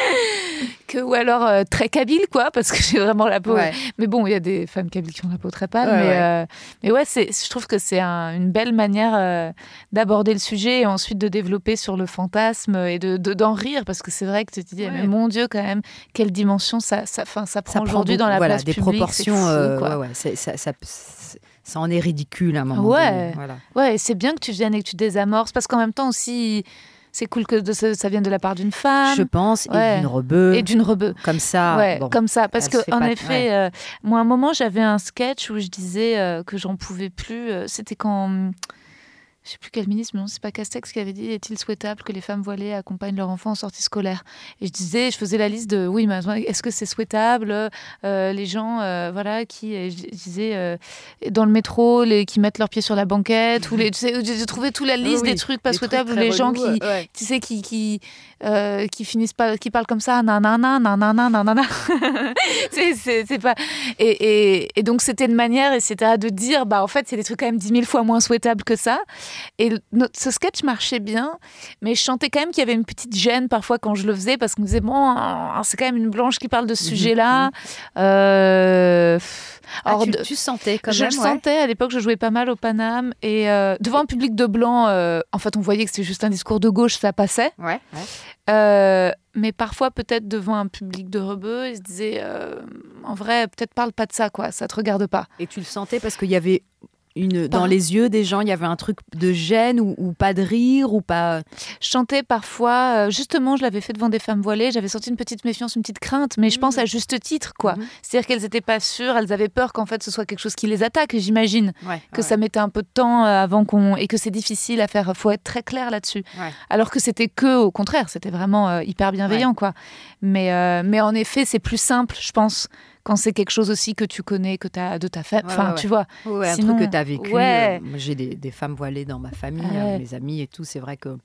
que, ou alors euh, très kabyle, quoi, parce que j'ai vraiment la peau. Ouais. Mais bon, il y a des femmes kabyles qui ont la peau très pâle. Ouais, mais, ouais. euh, mais ouais, c'est, je trouve que c'est un- une belle manière euh, d'aborder le sujet et ensuite de développer sur le fantasme et de, de- d'en rire, parce que c'est vrai que tu te dis, Ouais. mais mon Dieu, quand même, quelle dimension ça, ça, fin, ça prend Ça prend aujourd'hui beaucoup- dans la voilà, place des publique. proportions. c'est fou, euh, quoi. ouais, ouais, c'est- ça, ça, c'est- ça en est ridicule à un moment Ouais. donné. Voilà. Ouais, et c'est bien que tu viennes et que tu désamorces, parce qu'en même temps aussi, c'est cool que de- ça, ça vienne de la part d'une femme. Je pense, Ouais. et d'une rebeu, Et d'une rebeu. comme ça. ouais, bon. comme ça. Parce elle se que fait en pas- effet, ouais. euh, moi, à un moment, j'avais un sketch où je disais euh, que j'en pouvais plus. euh, C'était quand. hum, Je sais plus quel ministre, mais non, c'est pas Castex qui avait dit est-il souhaitable que les femmes voilées accompagnent leurs enfants en sortie scolaire. Et je disais, je faisais la liste de oui, mais est-ce que c'est souhaitable euh, les gens, euh, voilà, qui, et je disais euh, dans le métro, les qui mettent leurs pieds sur la banquette, ou les, tu sais, j'ai trouvé toute la liste Oui, des trucs pas des souhaitables, trucs très les gens relous, qui, ouais. tu sais, qui qui euh, qui finissent pas, qui parlent comme ça, nanana, nanana, nanana. c'est c'est c'est pas. Et, et, et donc c'était une manière, et cetera, de dire, bah en fait, c'est des trucs quand même dix mille fois moins souhaitables que ça. Et le- notre, ce sketch marchait bien, mais je sentais quand même qu'il y avait une petite gêne parfois quand je le faisais, parce qu'on me disait, bon, c'est quand même une blanche qui parle de ce sujet-là. Euh, pff, Ah, Alors, tu, de- tu sentais quand je même le ouais. sentais, à l'époque je jouais pas mal au Paname et euh, devant un public de blancs, euh, en fait on voyait que c'était juste un discours de gauche, ça passait. Ouais, ouais. Euh, mais parfois peut-être devant un public de rebeux, ils se disaient euh, en vrai peut-être parle pas de ça quoi, ça te regarde pas. Et tu le sentais parce qu'il y avait une, Pas- dans les yeux des gens, il y avait un truc de gêne ou, ou pas de rire ou pas. Je chantais parfois, euh, justement je l'avais fait devant des femmes voilées, j'avais senti une petite méfiance, une petite crainte, mais je pense à juste titre quoi. Mhm. C'est-à-dire qu'elles étaient pas sûres, elles avaient peur qu'en fait ce soit quelque chose qui les attaque, j'imagine. Ouais, Que ouais. ça mettait un peu de temps euh, avant qu'on et que c'est difficile à faire. Faut être très clair là-dessus. Ouais. Alors que c'était que au contraire, c'était vraiment euh, hyper bienveillant quoi. Mais euh, mais en effet, c'est plus simple, je pense, quand c'est quelque chose aussi que tu connais, que t'as de ta famille. Ouais, Enfin, ouais, tu vois. Ouais, un Sinon, truc que tu as vécu. ouais. euh, moi, j'ai des, des femmes voilées dans ma famille, Ouais. euh, mes amis et tout. C'est vrai que.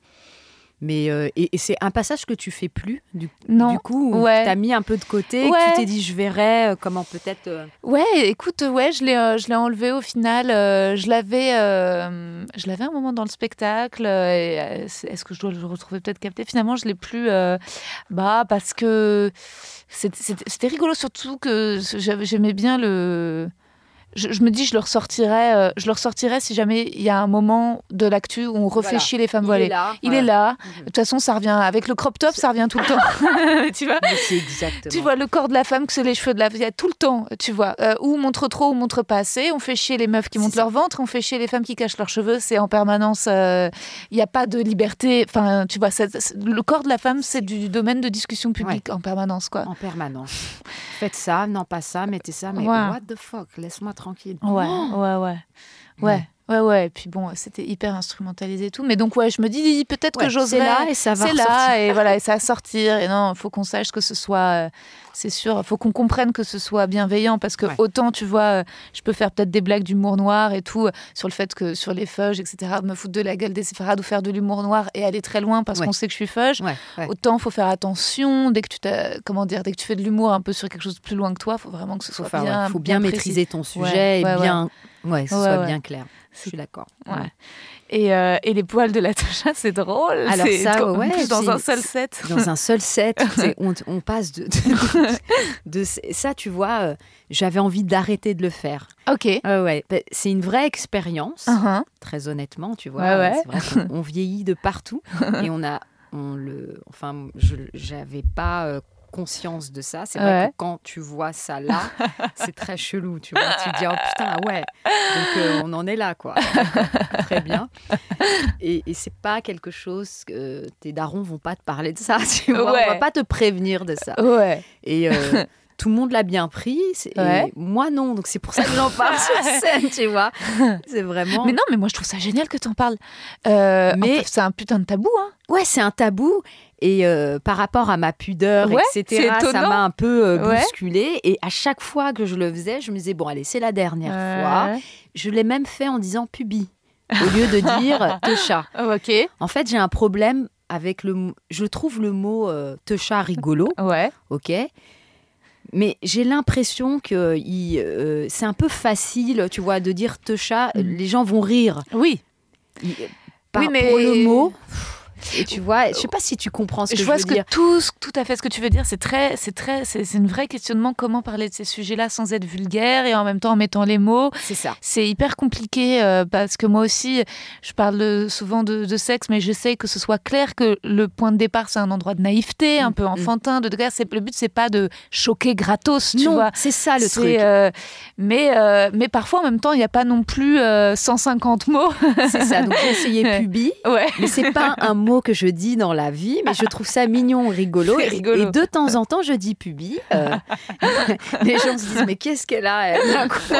Mais euh, et, et c'est un passage que tu fais plus du, Non. du coup, où Ouais. tu as mis un peu de côté, et Ouais. que tu t'es dit je verrai euh, comment peut-être. euh, Ouais, écoute, ouais, je l'ai, euh, je l'ai enlevé au final. euh, je l'avais, euh, je l'avais un moment dans le spectacle. euh, et, euh, c'est- est-ce que je dois le retrouver peut-être capté? Finalement, je l'ai plus. euh, bah, parce que c'était, c'était- c'était rigolo, surtout que j'avais- j'aimais bien le. Je, je me dis, je le ressortirais, euh, je le ressortirais si jamais il y a un moment de l'actu où on refait Voilà. chier les femmes Il voilées. est là. Il voilà. est là. Mhm. De toute façon, ça revient avec le crop top, ça revient tout le temps. Tu vois? Mais c'est exactement. Tu vois le corps de la femme, que c'est les cheveux de la... Il y a tout le temps, tu vois. Euh, ou montre trop, ou montre pas assez. On fait chier les meufs qui C'est montent ça. leur ventre, on fait chier les femmes qui cachent leurs cheveux. C'est en permanence... euh, Il n'y a pas de liberté. Enfin, tu vois, ça- ça- le corps de la femme, c'est du domaine de discussion publique en permanence, quoi. En permanence. Faites ça, non pas ça, mettez ça, mais Ouais. what the fuck, laisse-moi tranquille. Ouais, Oh. ouais, ouais. Ouais. Ouais, ouais, et puis bon, c'était hyper instrumentalisé et tout. Mais donc, ouais, je me dis, peut-être Ouais, que j'oserais. c'est là et ça va C'est ressortir. là, et voilà, et ça va sortir. Et non, il faut qu'on sache que ce soit. euh, c'est sûr, il faut qu'on comprenne que ce soit bienveillant. Parce que Ouais. autant, tu vois, euh, je peux faire peut-être des blagues d'humour noir et tout, euh, sur le fait que sur les feuges, et cetera, me foutre de la gueule des séfarades ou faire de l'humour noir et aller très loin parce Ouais. qu'on sait que je suis feuge. Ouais, ouais. Autant, il faut faire attention. Dès que tu t'as- comment dire, dès que tu fais de l'humour un peu sur quelque chose de plus loin que toi, il faut vraiment que ce Faut, soit faire, bien. ouais, faut bien, précis. maîtriser ton sujet Ouais, et ouais, bien, ouais, que ce Ouais, soit ouais. bien clair. Je suis d'accord. Ouais. Et, euh, et les poils de la Tasha, c'est drôle. Alors c'est ça, en ouais, plus dans c'est- un seul set. Dans un seul set, c'est- on, on passe de, de, de- de- ça, tu vois. euh, J'avais envie d'arrêter de le faire. Ok. Ouais, ouais. Ben, c'est une vraie expérience. Uh-huh. Très honnêtement, tu vois. Ouais, ouais. C'est vrai qu'on on vieillit de partout et on a, on le, enfin, je, j'avais pas euh, conscience de ça. C'est vrai Ouais. que quand tu vois ça là, c'est très chelou, tu vois. Tu te dis oh putain ouais. Donc euh, on en est là quoi. Très bien. Et, et c'est pas quelque chose que tes darons vont pas te parler de ça. Tu vois. Ouais. On va pas te prévenir de ça. Ouais. Et euh, tout le monde l'a bien pris. c'est- et Ouais. moi non. Donc c'est pour ça que j'en parle sur scène, tu vois. C'est vraiment. Mais non, mais moi je trouve ça génial que t'en parles. Euh, Mais- en fait, c'est un putain de tabou, hein. Ouais, c'est un tabou. Et euh, par rapport à ma pudeur, Ouais, et cetera, c'est ça étonnant. m'a un peu euh, Ouais. bousculée. Et à chaque fois que je le faisais, je me disais, bon, allez, c'est la dernière fois. Ouais. Je l'ai même fait en disant pubi, au lieu de dire techa. Oh, ok. En fait, j'ai un problème avec le mot. Je trouve le mot euh, techa rigolo, Ouais. ok. Mais j'ai l'impression que il, euh, c'est un peu facile, tu vois, de dire techa. Mm. Les gens vont rire. Oui. Il- Par, Oui, mais- Pour le mot. Et tu vois, je sais pas si tu comprends ce que je je, vois veux ce que dire. tout, ce- tout à fait ce que tu veux dire. C'est très, c'est très, c'est, c'est une vraie questionnement. Comment parler de ces sujets-là sans être vulgaire et en même temps en mettant les mots. C'est ça. C'est hyper compliqué euh, parce que moi aussi, je parle de- souvent de, de sexe, mais j'essaye que ce soit clair que le point de départ, c'est un endroit de naïveté, un Mm, peu enfantin, de degré. C'est, le but, c'est pas de choquer gratos, tu non, vois. c'est ça le C'est, truc. euh, mais, euh, mais parfois, en même temps, il n'y a pas non plus euh, cent cinquante mots. C'est ça. Donc j'ai essayé Ouais. pubi, Ouais. mais c'est pas un mot que je dis dans la vie, mais je trouve ça mignon, rigolo. C'est Et, rigolo. et de temps en temps, je dis pubi. Euh, les gens se disent mais qu'est-ce qu'elle a elle d'un coup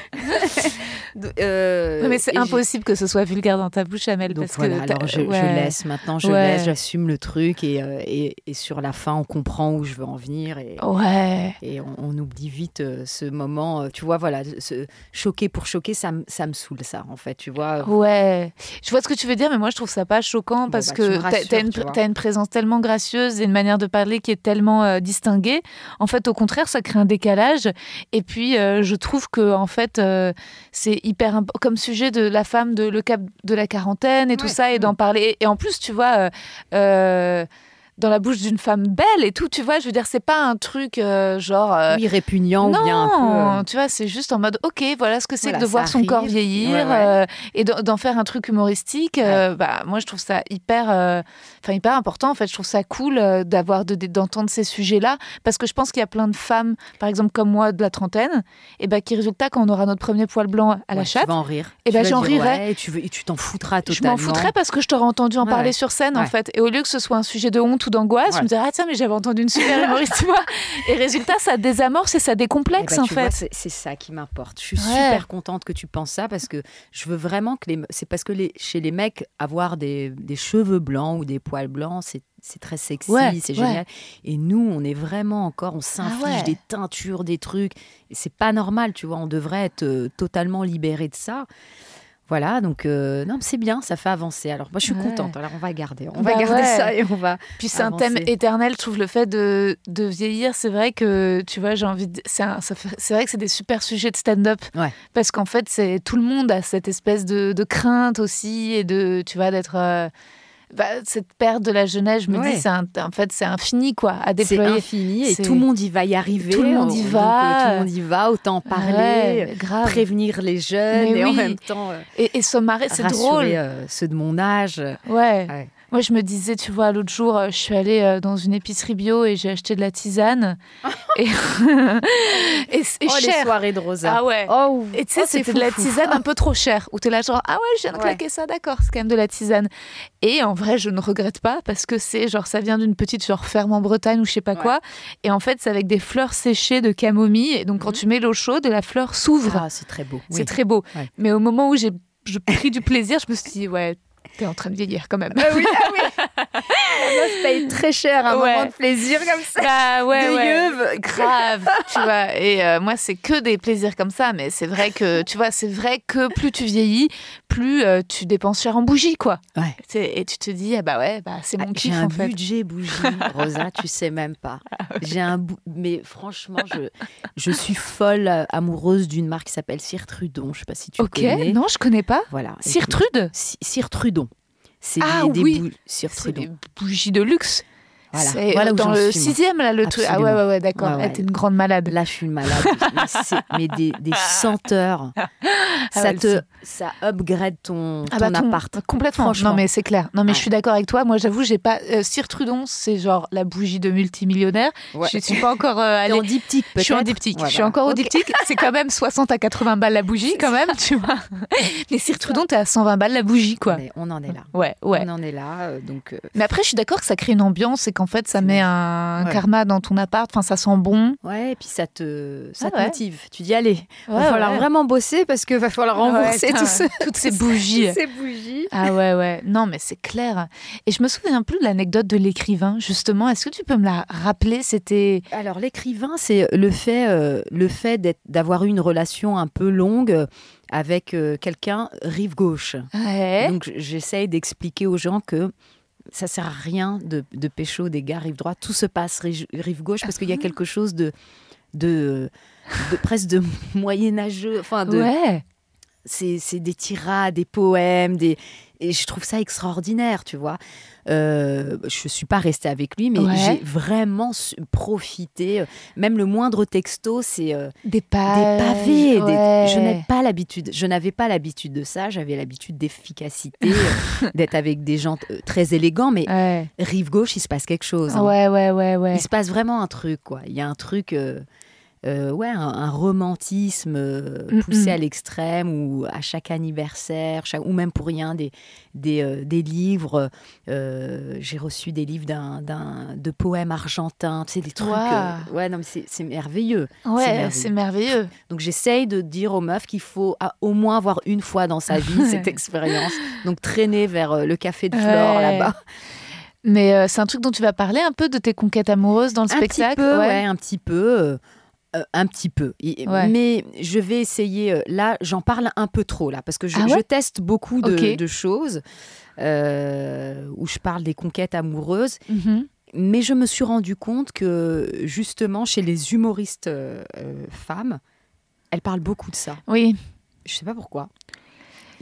Euh, Ouais, mais c'est et j'ai- impossible que ce soit vulgaire dans ta bouche, Amel. Donc parce voilà, que t'as- alors je, je ouais. laisse maintenant, je Ouais. laisse, j'assume le truc et, euh, et, et sur la fin, on comprend où je veux en venir et, Ouais. et on, on oublie vite euh, ce moment. euh, Tu vois, voilà, ce, choquer pour choquer, ça, me- ça me saoule ça, en fait, tu vois. Ouais, je vois ce que tu veux dire, mais moi je trouve ça pas choquant Bon, parce bah, tu que me t'as- rassures, t'as une, tu vois. t'as une présence tellement gracieuse et une manière de parler qui est tellement euh, distinguée. En fait, au contraire, ça crée un décalage. Et puis, euh, je trouve que en fait, euh, c'est hyper imp- comme sujet de la femme, de le cap de la quarantaine et tout Ouais. ça, et d'en parler. Et en plus, tu vois. euh, euh, dans la bouche d'une femme belle et tout, tu vois. Je veux dire, c'est pas un truc euh, genre... Euh, oui, répugnant non, ou bien un peu... Euh... tu vois, c'est juste en mode, ok, voilà ce que c'est voilà, que de voir arrive. son corps vieillir ouais, ouais. Euh, et d'en, d'en faire un truc humoristique. Ouais. Euh, bah, moi, je trouve ça hyper, euh, enfin, hyper important. En fait, je trouve ça cool euh, d'avoir de, d'entendre ces sujets-là parce que je pense qu'il y a plein de femmes, par exemple comme moi de la trentaine, et bah, qui résultat quand on aura notre premier poil blanc à ouais, la chatte, tu vas en rire. Et bah, j'en dire, rirais. Ouais, et, tu veux, et tu t'en foutras totalement. Je m'en foutrais parce que je t'aurais entendu en ouais, parler ouais. sur scène, ouais. en fait. Et au lieu que ce soit un sujet de honte ou d'angoisse, ouais. je me disais, ah tiens, mais j'avais entendu une super humoriste, tu vois. Et résultat, ça désamorce et ça décomplexe, eh ben, en tu fait. Vois, c'est, c'est ça qui m'importe. Je suis ouais. super contente que tu penses ça parce que je veux vraiment que les... C'est parce que les... chez les mecs, avoir des, des cheveux blancs ou des poils blancs, c'est c'est très sexy, ouais, c'est génial. Ouais. Et nous, on est vraiment encore, on s'inflige ah ouais. des teintures, des trucs. Et c'est pas normal, tu vois. On devrait être euh, totalement libéré de ça. Voilà, donc euh, non, c'est bien, ça fait avancer. Alors moi, je suis ouais. contente. Alors on va garder, on bah va garder ouais. ça et on va. Puis c'est avancer. Un thème éternel. Je trouve le fait de, de vieillir, c'est vrai que tu vois, j'ai envie. De, c'est, un, ça fait, c'est vrai que c'est des super sujets de stand-up ouais. parce qu'en fait, c'est tout le monde a cette espèce de, de crainte aussi et de, tu vois, d'être. Euh, Bah, cette perte de la jeunesse, je me ouais. dis, c'est un, en fait, c'est infini, quoi, à déployer. C'est infini et c'est... tout le monde y va y arriver. Tout le monde y va. Donc, tout le monde y va, autant parler, ouais, grave. prévenir les jeunes Mais et oui. en même temps... Euh, et, et se marrer, c'est drôle. Euh, ceux de mon âge. Ouais. ouais. Moi, je me disais, tu vois, l'autre jour, je suis allée dans une épicerie bio et j'ai acheté de la tisane. et et, et oh, cher. Les soirées de Rosa. Ah ouais. Oh, et tu sais, oh, c'était fou, de la fou. tisane un peu trop chère. Où t'es là, genre, ah ouais, je viens de claquer ouais. ça, d'accord, c'est quand même de la tisane. Et en vrai, je ne regrette pas parce que c'est genre, ça vient d'une petite genre ferme en Bretagne ou je sais pas ouais. quoi. Et en fait, c'est avec des fleurs séchées de camomille. Et donc, mm-hmm. quand tu mets l'eau chaude, la fleur s'ouvre. Ah, c'est très beau. C'est oui. très beau. Ouais. Mais au moment où j'ai je pris du plaisir, je me suis dit, ouais. T'es en train de vieillir quand même. Ah oui, ah oui. La meuf paye très cher un ouais. moment de plaisir comme ça. Bah ouais, de ouais. yeuve. Grave, tu vois. Et euh, moi, c'est que des plaisirs comme ça. Mais c'est vrai que, tu vois, c'est vrai que plus tu vieillis, plus euh, tu dépenses cher en bougies, quoi. Ouais. C'est, et tu te dis, ah bah ouais, bah c'est mon ah, kiff, j'ai un en fait. budget bougie, Rosa, tu sais même pas. J'ai un bou... Mais franchement, je, je suis folle amoureuse d'une marque qui s'appelle Cire Trudon. Je sais pas si tu okay. connais. Non, je connais pas. Voilà. Cire Trude Cire Trudon. C'est ah, des, oui. des, bou- Cire c'est Trudon. des bougies de luxe. Voilà, c'est voilà où dans j'en le suis, sixième, là, le truc. Ah ouais, ouais, ouais, d'accord. Ouais, ouais. Elle, t'es une grande malade. Là, je suis une malade. mais, c'est, mais des, des senteurs. Ah ça ouais, te, ça upgrade ton, ah bah ton ton, appart. Complètement. Franchement. Non, mais c'est clair. Non, mais ouais. je suis d'accord avec toi. Moi, j'avoue, j'ai pas. Euh, Cire Trudon, c'est genre la bougie de multimillionnaire. Ouais. Je suis pas encore euh, allée. T'es en diptyque, peut-être. Je suis en diptyque. Ouais, je suis bah, encore okay. au diptyque. C'est quand même soixante à quatre-vingts balles la bougie, quand même, tu vois. Mais Cire Trudon, t'es à cent vingt balles la bougie, quoi. Mais on en est là. Ouais, ouais. On en est là. Euh, donc. Euh... Mais après, je suis d'accord que ça crée une ambiance et qu'en fait, ça met un. un ouais. karma dans ton appart, enfin ça sent bon. Ouais, et puis ça te, ça ah te ouais. motive. Tu dis allez, il ouais, va falloir ouais. vraiment bosser parce qu'il va falloir rembourser ouais, tout ce, toutes ces bougies. Toutes ces bougies. Ah ouais, ouais. Non, mais c'est clair. Et je me souviens plus de l'anecdote de l'écrivain, justement. Est-ce que tu peux me la rappeler? C'était... Alors l'écrivain, c'est le fait, euh, le fait d'être, d'avoir eu une relation un peu longue avec euh, quelqu'un rive gauche. Ouais. Donc j'essaye d'expliquer aux gens que ça sert à rien de, de pécho des gars rive droite. Tout se passe rive, rive gauche parce qu'il y a quelque chose de, de, de presque de moyenâgeux. Enfin, de, ouais. c'est, c'est des tirades, des poèmes, des... et je trouve ça extraordinaire, tu vois. Euh, je ne suis pas restée avec lui, mais ouais. j'ai vraiment profité. Même le moindre texto, c'est euh, des, pages, des pavés. ouais. Des... Je n'ai pas l'habitude. Je n'avais pas l'habitude de ça. J'avais l'habitude d'efficacité, d'être avec des gens t- très élégants. Mais ouais. rive gauche, il se passe quelque chose. Hein. Ouais, ouais, ouais, ouais. Il se passe vraiment un truc, quoi. Il y a un truc... Euh... Euh, ouais, un, un romantisme euh, poussé à l'extrême, ou à chaque anniversaire, chaque, ou même pour rien, des, des, euh, des livres. Euh, j'ai reçu des livres d'un, d'un, de poèmes argentins, tu sais, des trucs. Wow. Euh, ouais, non, mais c'est, c'est merveilleux. Ouais, c'est merveilleux. c'est merveilleux. Donc j'essaye de dire aux meufs qu'il faut à, au moins avoir une fois dans sa vie cette expérience. Donc traîner vers euh, le café de Flore, ouais. là-bas. Mais euh, c'est un truc dont tu vas parler un peu de tes conquêtes amoureuses dans le un spectacle. Petit peu, ouais. ouais, un petit peu. Euh, Euh, un petit peu, ouais. Mais je vais essayer, euh, là j'en parle un peu trop là, parce que je, ah ouais je teste beaucoup de, okay. de choses euh, où je parle des conquêtes amoureuses, mm-hmm. mais je me suis rendu compte que justement chez les humoristes euh, femmes, elles parlent beaucoup de ça. Oui. Je sais pas pourquoi.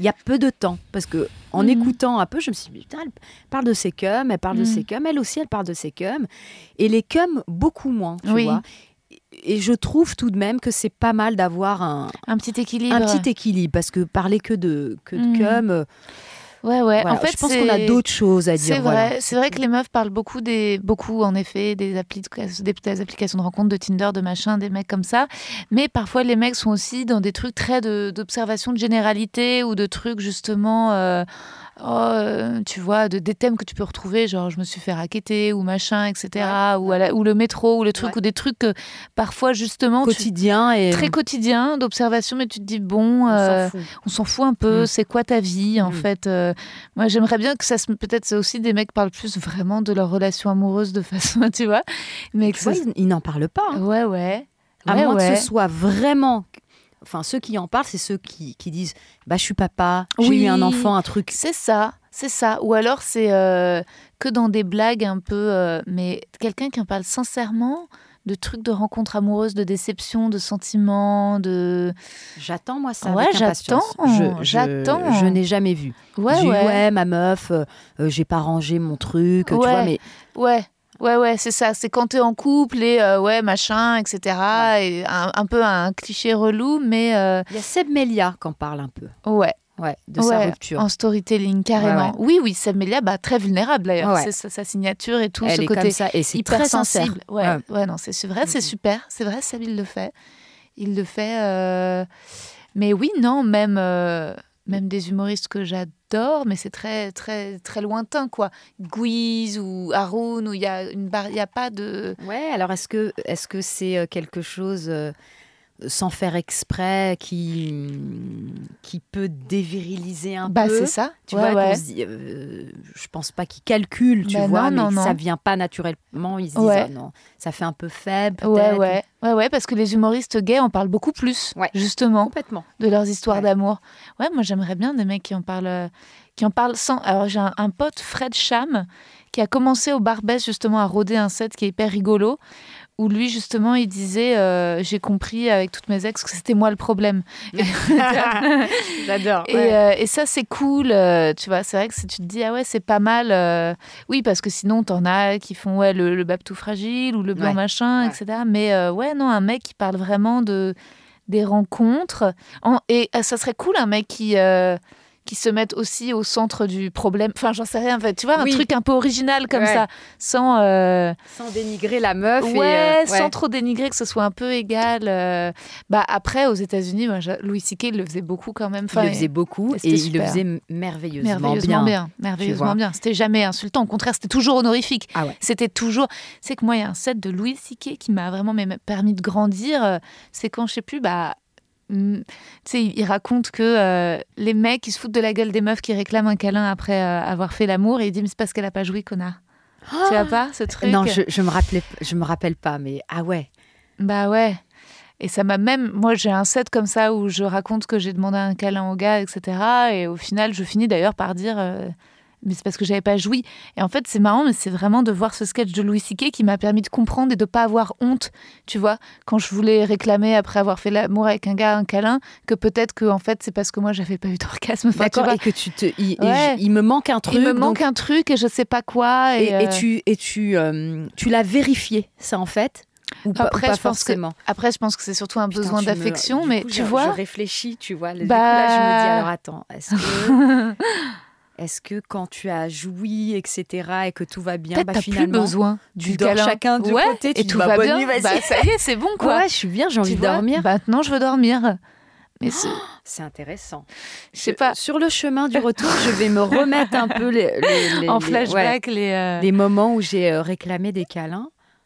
il y a peu de temps. Parce que en mmh. écoutant un peu, je me suis dit, putain, elle parle de ses cums, elle parle mmh. de ses cums, elle aussi, elle parle de ses cums. Et les cums, beaucoup moins, tu oui. vois. Et je trouve tout de même que c'est pas mal d'avoir un, un petit équilibre. Un petit équilibre, parce que parler que de, que de mmh. cum... Ouais, ouais. Voilà, en fait, je pense c'est... qu'on a d'autres choses à dire. C'est vrai, voilà. c'est vrai que les meufs parlent beaucoup, des, beaucoup en effet, des, appli... des, des applications de rencontres, de Tinder, de machin, des mecs comme ça. Mais parfois, les mecs sont aussi dans des trucs très de, d'observation de généralité ou de trucs justement, euh, oh, euh, tu vois, de, des thèmes que tu peux retrouver, genre je me suis fait racketter ou machin, et cetera. Ouais. Ou, à la, ou le métro, ou le truc, ouais. ou des trucs que parfois justement. Quotidien. Tu, et... Très quotidien d'observation, mais tu te dis, bon, euh, on, s'en fout. on s'en fout un peu, mmh. c'est quoi ta vie en mmh. fait euh, Moi, j'aimerais bien que ça se... Peut-être c'est aussi des mecs parlent plus vraiment de leur relation amoureuse de façon, tu vois. Mais tu que vois, ça... ils, ils n'en parlent pas. Hein. Ouais, ouais. À ouais, moins ouais. que ce soit vraiment... Enfin, ceux qui en parlent, c'est ceux qui, qui disent « Bah, je suis papa, j'ai oui, eu un enfant, un truc. » C'est ça, c'est ça. Ou alors, c'est euh, que dans des blagues un peu... Euh, mais quelqu'un qui en parle sincèrement... de trucs de rencontres amoureuses, de déceptions, de sentiments, de... J'attends, moi, ça ouais, avec impatience. J'attends, je, j'attends. Je, je n'ai jamais vu. Ouais, j'ai ouais. eu, ouais, ma meuf, euh, j'ai pas rangé mon truc, ouais. tu vois, mais... Ouais, ouais, ouais, c'est ça. C'est quand t'es en couple et euh, ouais, machin, et cetera. Ouais. Et un, un peu un cliché relou, mais... Euh... Il y a Seb Melia qui en parle un peu. Ouais. Ouais, de ouais, sa rupture. En storytelling, carrément. Ouais, ouais. Oui, oui, Seb Melia, bah, très vulnérable d'ailleurs. Ouais. C'est sa, sa signature et tout, elle ce est côté comme ça, et c'est hyper très sensible. Sincère. Ouais, ouais. ouais, non, c'est vrai, c'est super. C'est vrai, Seb, il le fait. Il le fait. Euh... Mais oui, non, même, euh... même des humoristes que j'adore, mais c'est très, très, très lointain, quoi. Guiz ou Haroun, où il y a une barre, il y a pas de. Ouais, alors est-ce que, est-ce que c'est quelque chose. Euh... sans faire exprès, qui, qui peut déviriliser un bah, peu. C'est ça. Tu ouais, vois, ouais. qu'on se dit, euh, je pense pas qu'ils calculent, tu bah vois, non, mais non, ça non. vient pas naturellement. Ils se disent, ouais. oh non, ça fait un peu faible, peut-être. Ouais, ouais. ouais, ouais, parce que les humoristes gays en parlent beaucoup plus, ouais. justement, complètement. De leurs histoires ouais. d'amour. Ouais, moi, j'aimerais bien des mecs qui en parlent, euh, qui en parlent sans... Alors, j'ai un, un pote, Fred Cham, qui a commencé au Barbès, justement, à rôder un set qui est hyper rigolo, où lui, justement, il disait euh, « J'ai compris avec toutes mes ex que c'était moi le problème. » J'adore. Et, ouais. euh, et ça, c'est cool. Euh, tu vois, c'est vrai que tu te dis « Ah ouais, c'est pas mal. Euh... » Oui, parce que sinon, t'en as qui font ouais, le, le bab tout fragile ou le blanc ouais. machin, ouais. et cetera. Mais euh, ouais, non, un mec qui parle vraiment de, des rencontres. En... Et euh, ça serait cool, un mec qui... Euh... qui se mettent aussi au centre du problème. Enfin, j'en sais rien. En fait, tu vois, un oui. truc un peu original comme ouais. ça, sans... Euh... Sans dénigrer la meuf. Ouais, et euh, sans ouais. trop dénigrer, que ce soit un peu égal. Euh... Bah, après, aux États-Unis, moi, Louis C K, il le faisait beaucoup quand même. Enfin, il le faisait beaucoup et, et il le faisait merveilleusement, merveilleusement bien. bien. Merveilleusement bien. C'était jamais insultant. Au contraire, c'était toujours honorifique. Ah ouais. C'était toujours... C'est que moi, il y a un set de Louis C K qui m'a vraiment permis de grandir. C'est quand, je sais plus, bah... Tu sais, il raconte que euh, les mecs, ils se foutent de la gueule des meufs qui réclament un câlin après euh, avoir fait l'amour et il dit « Mais c'est parce qu'elle a pas joui, connard. Oh » Tu vois pas, ce truc? Non, je, je, me rappelais, je me rappelle pas, mais ah ouais. Bah ouais. Et ça m'a même... Moi, j'ai un set comme ça où je raconte que j'ai demandé un câlin au gars, et cetera. Et au final, je finis d'ailleurs par dire... Euh, mais c'est parce que j'avais pas joui. Et en fait, c'est marrant, mais c'est vraiment de voir ce sketch de Louis C K qui m'a permis de comprendre et de pas avoir honte, tu vois, quand je voulais réclamer après avoir fait l'amour avec un gars un câlin, que peut-être que en fait c'est parce que moi j'avais pas eu d'orgasme. Enfin, d'accord, tu vois. Et que tu te, il, ouais. et je, il me manque un truc. Il me manque donc... un truc et je sais pas quoi. Et, et, euh... et tu et tu euh, tu l'as vérifié ça en fait. Ou pas, après, ou pas je pense forcément. Que, après, je pense que c'est surtout un Putain, besoin d'affection, me, mais coup, tu je, vois. Je réfléchis, tu vois. Bah... Du coup, là, je me dis alors attends, est-ce que Est-ce que quand tu as joui, et cetera, et que tout va bien, peut-être bah, t'as finalement, plus besoin du dors câlin. Chacun de ouais, côté, tu et dis, tout bah, va bonne bien. nuit, vas-y. Bah, ça y est, c'est bon, quoi. Ouais, je suis bien, j'ai envie tu de vois, dormir. Maintenant, je veux dormir. Mais c'est... Oh, c'est intéressant. Je sais pas. Sur le chemin du retour, je vais me remettre un peu les, les, les en les, flashback ouais, les, euh... les moments où j'ai euh, réclamé des câlins.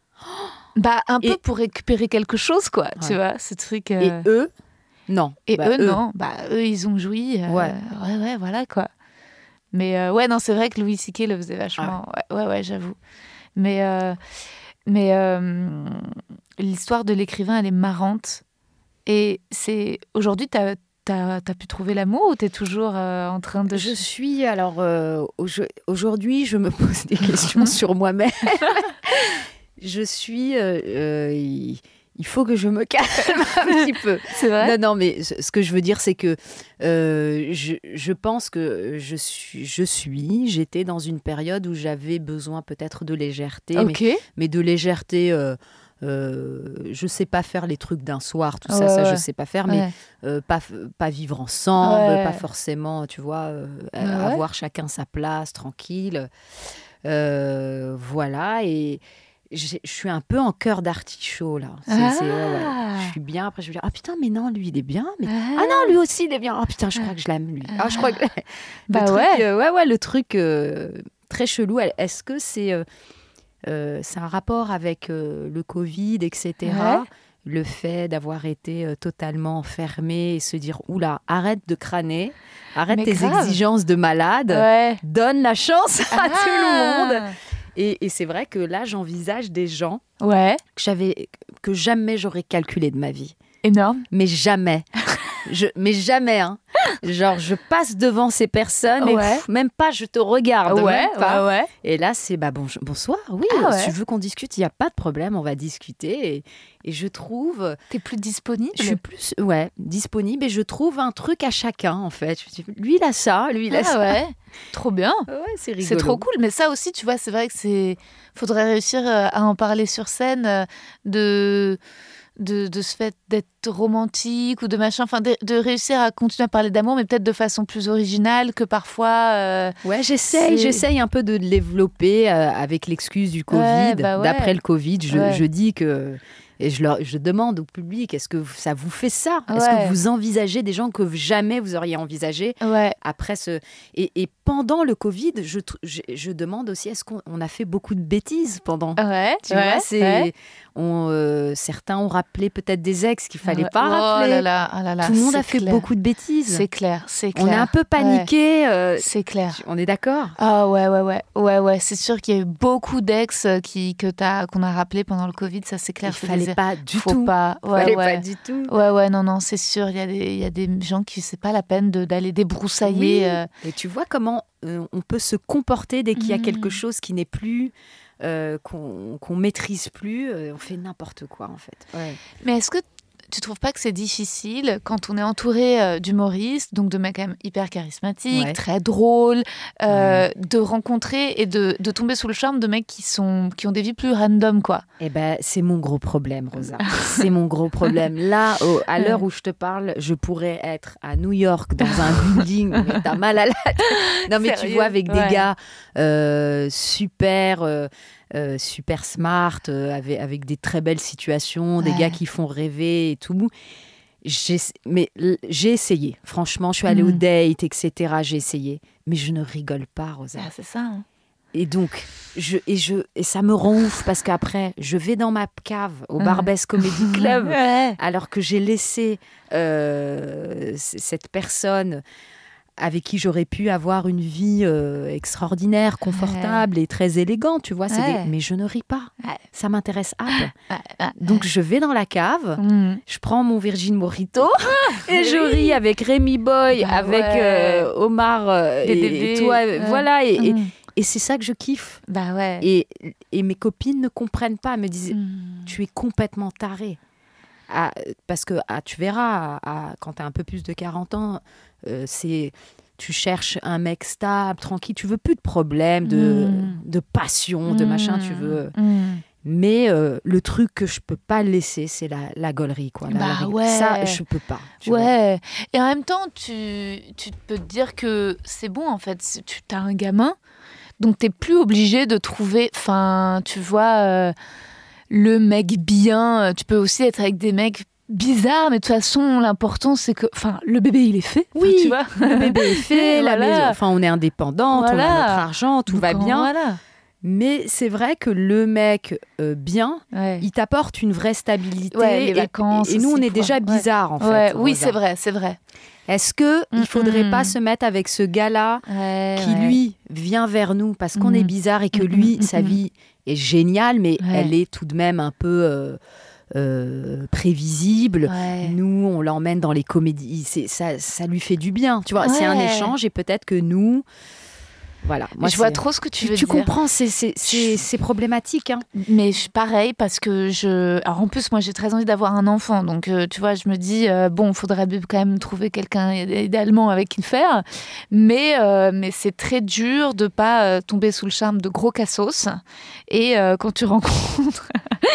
Bah, un et... peu pour récupérer quelque chose, quoi. Ouais. Tu vois, ce truc. Euh... Et eux, non. Et bah, eux, eux, non. Bah, eux, ils ont joui. Euh... Ouais. ouais, ouais, voilà, quoi. Mais euh, ouais, non, c'est vrai que Louis C K le faisait vachement. Ah. Ouais, ouais, ouais, j'avoue. Mais, euh, mais euh, l'histoire de l'écrivain, elle est marrante. Et c'est... Aujourd'hui, t'as, t'as, t'as pu trouver l'amour ou t'es toujours euh, en train de... Je suis... Alors, euh, aujourd'hui, je me pose des questions sur moi-même. Je suis... Euh, euh, il, il faut que je me calme un petit peu. C'est vrai ? Non, non, mais ce que je veux dire, c'est que euh, je, je pense que je suis, je suis, j'étais dans une période où j'avais besoin peut-être de légèreté, Ok. mais, mais de légèreté. Euh, euh, je sais pas faire les trucs d'un soir, tout ça, Ouais, ça ouais. je sais pas faire, mais Ouais. euh, pas, pas vivre ensemble, Ouais. pas forcément, tu vois, euh, Ouais. avoir chacun sa place, tranquille. Euh, voilà, et j'ai- je suis un peu en cœur d'artichaut là. C'est, Ah. c'est- ouais, ouais. Je suis bien. Après, je vais dire ah putain, mais non, lui il est bien. Mais Ah. ah non, lui aussi il est bien. Ah putain, je crois que je l'aime lui. Ah, je crois que le Bah truc, ouais. euh, ouais, ouais, le truc euh, très chelou. Est-ce que c'est euh, euh, c'est un rapport avec euh, le Covid, et cetera. Ouais. Le fait d'avoir été euh, totalement fermé et se dire oula, arrête de crâner, arrête Mais tes grave. exigences de malade, Ouais. donne la chance à tout le monde. Ah. Et, et c'est vrai que là, j'envisage des gens Ouais. que, j'avais, que jamais j'aurais calculé de ma vie. Énorme. Mais jamais. je, mais jamais. Hein. Genre, je passe devant ces personnes et Ouais. pff, même pas, je te regarde. Ouais, même pas. ouais, ouais. Et là, c'est bah, bon, bonsoir. Oui, Ah ouais. si tu veux qu'on discute, il n'y a pas de problème, on va discuter. Et, et je trouve... T'es plus disponible. Je suis plus ouais, disponible et je trouve un truc à chacun, en fait. Je dis, lui, il a ça, lui, il a Ah ça. ouais. Trop bien. Ouais, c'est rigolo. C'est trop cool, mais ça aussi, tu vois, c'est vrai que c'est. Faudrait réussir euh, à en parler sur scène, euh, de, de, de ce fait d'être romantique ou de machin, enfin, de, de réussir à continuer à parler d'amour, mais peut-être de façon plus originale que parfois. euh, Ouais, j'essaye, C'est- j'essaye un peu de le développer euh, avec l'excuse du Covid. Ouais, bah ouais. D'après le Covid, je, Ouais. je dis que... Et je, leur, je demande au public, est-ce que ça vous fait ça ? Est-ce Ouais. que vous envisagez des gens que jamais vous auriez envisagés Ouais. après ce... Et, et pendant le Covid, je, tr- je, je demande aussi, est-ce qu'on on a fait beaucoup de bêtises pendant Ouais. Tu ouais, vois, c'est... ouais. On, euh, certains ont rappelé peut-être des ex qu'il fallait Ouais. pas oh rappeler. Là là, oh là là, Tout le monde c'est a fait clair. beaucoup de bêtises. C'est clair, c'est clair. On a un peu paniqué. euh, Ouais, c'est clair. On est d'accord ? Ah ouais, ouais, ouais. Ouais, ouais. C'est sûr qu'il y a eu beaucoup d'ex euh, qui, que t'as, qu'on a rappelé pendant le Covid, ça c'est clair. Il c'est fallait des- pas du Faut tout. pas. Il Ouais, fallait ouais. pas du tout. Ouais, ouais, non, non, c'est sûr. Il y a des, il y a des gens qui, c'est pas la peine de, d'aller débroussailler. Oui. euh. Et tu vois comment euh, on peut se comporter dès qu'il y a Mhm. quelque chose qui n'est plus, euh, qu'on, qu'on maîtrise plus. euh, on fait n'importe quoi en fait. Ouais. Mais est-ce que tu trouves pas que c'est difficile quand on est entouré euh, d'humoristes, donc de mecs quand même hyper charismatiques, Ouais. très drôles, euh, de rencontrer et de, de tomber sous le charme de mecs qui, sont, qui ont des vies plus random, quoi. Eh ben, c'est mon gros problème, Rosa. C'est mon gros problème. Là, au- à l'heure où je te parle, je pourrais être à New York dans un building, mais t'as mal à la tête. Non, mais tu Sérieux ? vois, avec des Ouais. gars euh, super, euh, euh, super smart, euh, avec, avec des très belles situations, des Ouais. gars qui font rêver et tout. J'ai, mais l- j'ai essayé. Franchement, je suis allée au Mhm. date, et cetera. J'ai essayé. Mais je ne rigole pas, Rosa. Ah, c'est ça. hein. Et donc, je, et, je, et ça me rend ouf parce qu'après, je vais dans ma cave au Ouais. Barbès Comedy Club Ouais. alors que j'ai laissé euh, c- cette personne avec qui j'aurais pu avoir une vie euh, extraordinaire, confortable et très élégante, tu vois. c'est Ouais. des- Mais je ne ris pas. Ouais. Ça m'intéresse pas. Ouais, ouais. Donc, je vais dans la cave, Mhm. je prends mon Virgin Mojito et je oui. ris avec Rémi Boy, Bah avec ouais. euh, Omar euh, Des et, bébés, et toi. ouais. Voilà. Et, et- Mhm. et c'est ça que je kiffe. Bah ouais. Et, et mes copines ne comprennent pas, me disent Mhm. tu es complètement taré. Ah, parce que ah, tu verras, à- à- quand tu as un peu plus de quarante ans, euh, c'est tu cherches un mec stable, tranquille, tu veux plus de problèmes, de, Mm. de passion, de machin, tu veux. Mhm. Mais euh, le truc que je peux pas laisser, c'est la, la gaulerie, quoi. la- Bah la rigole. ouais. Ça, je peux pas. tu vois. Ouais, et en même temps, tu, tu peux te dire que c'est bon en fait. C'est- Tu as un gamin, donc t'es plus obligé de trouver. Enfin, tu vois, euh, le mec bien. Tu peux aussi être avec des mecs bizarres, mais de toute façon, l'important c'est que. Enfin, le bébé il est fait. Enfin, Oui, tu vois. le bébé est fait, la Voilà. maison. Enfin, on est indépendante, on Voilà. a notre argent, tout Donc, va en- bien. Voilà. Mais c'est vrai que le mec euh, bien, Ouais. il t'apporte une vraie stabilité. Ouais, les et, vacances et nous, on aussi est pour- déjà ouais. bizarres, en fait. Ouais, oui, Rosa. c'est vrai, c'est vrai. Est-ce que il Mm, faudrait mm. pas se mettre avec ce gars-là Ouais, qui, ouais. lui, vient vers nous parce qu'on Mm. est bizarre et que Mm, lui, mm, sa mm. vie est géniale, mais Ouais. elle est tout de même un peu euh, euh, prévisible. Ouais. Nous, on l'emmène dans les comédies. C'est, ça, ça lui fait du bien. Tu vois, c'est un Ouais. échange et peut-être que nous... Voilà. Moi, je vois c'est... trop ce que tu, tu veux tu dire. Tu comprends, c'est, c'est, c'est, c'est problématique. Hein. Mais je, pareil, parce que je... Alors en plus, moi, j'ai très envie d'avoir un enfant. Donc, euh, tu vois, je me dis, euh, bon, il faudrait quand même trouver quelqu'un idéalement avec qui le faire. Mais, euh, mais c'est très dur de ne pas euh, tomber sous le charme de gros cassos. Et euh, quand tu rencontres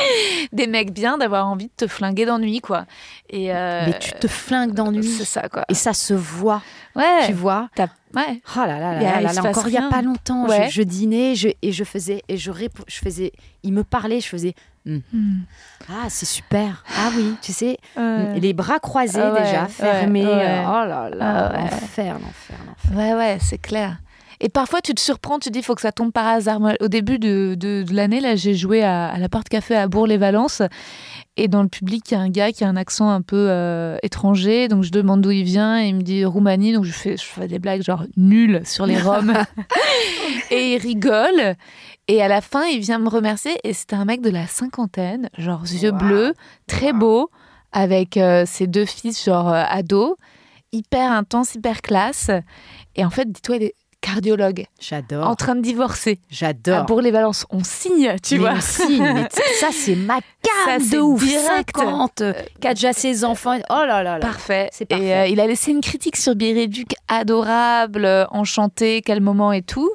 des mecs bien, d'avoir envie de te flinguer d'ennui, quoi. Et, euh, mais tu te flingues d'ennui. C'est ça, quoi. Et ça se voit. Ouais. Tu vois. T'as... Ouais. Oh là là là, il y a, là, là, là encore il n'y a pas longtemps, ouais. je, je dînais je, et je faisais, et je, rép... je faisais, il me parlait, je faisais, mm. Mm. ah c'est super, ah oui, tu sais, euh... les bras croisés ah ouais, déjà, fermés, ouais, ouais. Oh là là, ah ouais. l'enfer, l'enfer, l'enfer. Ouais, ouais, c'est clair. Et parfois, tu te surprends, tu te dis, il faut que ça tombe par hasard. Moi, au début de, de, de l'année, là, j'ai joué à, à la Porte Café à Bourg-les-Valences. Et dans le public, il y a un gars qui a un accent un peu euh, étranger. Donc, je demande d'où il vient. Et il me dit Roumanie. Donc, je fais, je fais des blagues genre nulles sur les Roms. Et il rigole. Et à la fin, il vient me remercier. Et c'était un mec de la cinquantaine, genre yeux wow. bleus, très wow. beau, avec euh, ses deux fils, genre euh, ados, hyper intense, hyper classe. Et en fait, dis-toi, il est cardiologue. J'adore. En train de divorcer. J'adore. À Bourg-les-Valences, on signe, tu mais vois. On signe. Mais ça, c'est ma cam de ouf. Direct. cinquante, qui a déjà ses enfants. Oh là là là. Parfait. C'est parfait. Et euh, il a laissé une critique sur Biréduc adorable, euh, enchanté, quel moment et tout.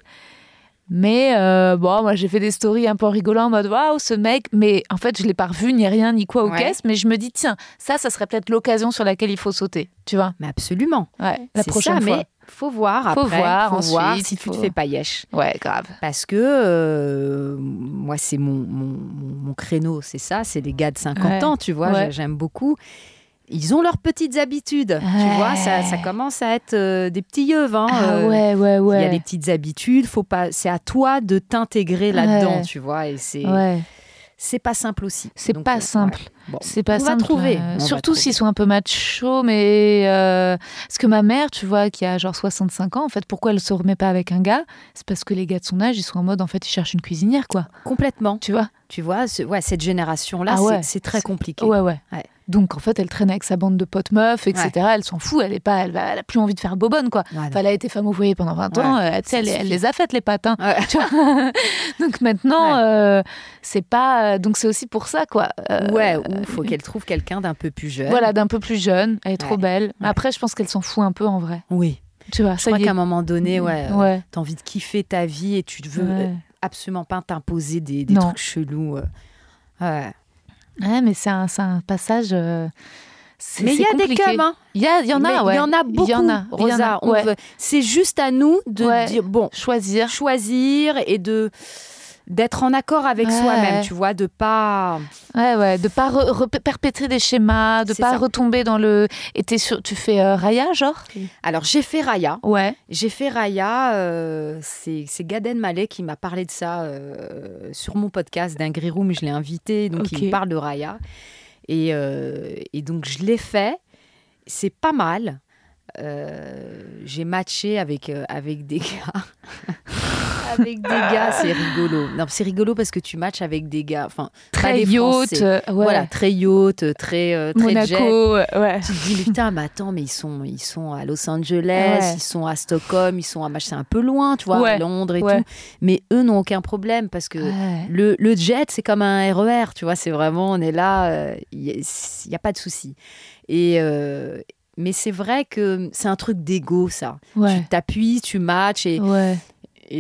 Mais euh, bon, moi j'ai fait des stories un peu rigolant en mode waouh, ce mec. Mais en fait, je l'ai pas revu ni rien, ni quoi au ouais. caisse. Mais je me dis, tiens, ça, ça serait peut-être l'occasion sur laquelle il faut sauter. Tu vois. Mais absolument. Ouais, la c'est prochaine ça, fois. Mais faut voir faut après. Voir, faut ensuite, voir si faut... tu te fais pas yesh. Ouais, grave. Parce que euh, moi, c'est mon, mon, mon créneau, c'est ça. C'est les gars de cinquante ouais. ans, tu vois. Ouais. J'aime beaucoup. Ils ont leurs petites habitudes, ouais. tu vois, ça, ça commence à être euh, des petits yeux. Hein, ah euh, ouais, ouais, ouais. Il y a les petites habitudes, faut pas, c'est à toi de t'intégrer là-dedans, ouais. tu vois, et c'est, ouais. c'est pas simple aussi. C'est Donc, pas euh, simple. Ouais. Bon, c'est pas on simple. Va trouver. Euh, on surtout va trouver. S'ils sont un peu machos, mais euh, parce que ma mère, tu vois, qui a genre soixante-cinq ans, en fait, pourquoi elle se remet pas avec un gars ? C'est parce que les gars de son âge, ils sont en mode, en fait, ils cherchent une cuisinière, quoi. Complètement. Tu vois ? Tu vois, ce, ouais, cette génération-là, ah ouais, c'est, c'est très compliqué. Ouais, ouais. ouais. Donc, en fait, elle traîne avec sa bande de potes meufs, et cetera. Ouais. Elle s'en fout, elle est pas, elle, va, elle a plus envie de faire bobonne, quoi. Ouais, enfin, elle a été femme au foyer pendant vingt ans, ouais, euh, tu sais, elle, elle les a faites, les patins. Ouais. Tu vois. Donc maintenant, ouais. euh, c'est pas... Donc, c'est aussi pour ça, quoi. Euh, ouais, ou il faut qu'elle trouve quelqu'un d'un peu plus jeune. Voilà, d'un peu plus jeune. Elle est trop ouais. belle. Ouais. Après, je pense qu'elle s'en fout un peu, en vrai. Oui. Tu vois, je ça crois y est. qu'à un moment donné, ouais, ouais. t'as envie de kiffer ta vie et tu ne veux ouais. absolument pas t'imposer des, des trucs chelous. Ouais. Ouais, mais c'est un, c'est un passage... Euh... C'est, mais il y a compliqué. des cums, hein. Il y, a, y en a, ouais. Il y en a beaucoup, y en a, Rosa. Y en a, on ouais. veut, c'est juste à nous de ouais. dire, bon, choisir. Choisir et de... d'être en accord avec ouais. soi-même, tu vois, de pas... Ouais, ouais, de pas re- re- perpétrer des schémas, de c'est pas ça. retomber dans le... Et t'es sur... tu fais euh, Raya, genre ? Alors, j'ai fait Raya. Ouais. J'ai fait Raya, euh, c'est, c'est Gad Elmaleh qui m'a parlé de ça euh, sur mon podcast d'un Grey Room, je l'ai invité, donc okay. il me parle de Raya. Et, euh, et donc, je l'ai fait. C'est pas mal. Euh, j'ai matché avec, euh, avec des gars... avec des gars, c'est rigolo. Non, c'est rigolo parce que tu matches avec des gars, enfin très yacht, ouais. voilà, très yacht, très euh, très Monaco, jet. Ouais. Tu te dis mais putain, mais attends, mais ils sont ils sont à Los Angeles, ouais. ils sont à Stockholm, ils sont à c'est un peu loin, tu vois, ouais. à Londres et ouais. tout. Mais eux n'ont aucun problème parce que ouais. le le jet c'est comme un R E R, tu vois, c'est vraiment on est là, il euh, y, y a pas de souci. Et euh, mais c'est vrai que c'est un truc d'ego, ça. Ouais. Tu t'appuies, tu matches et ouais. et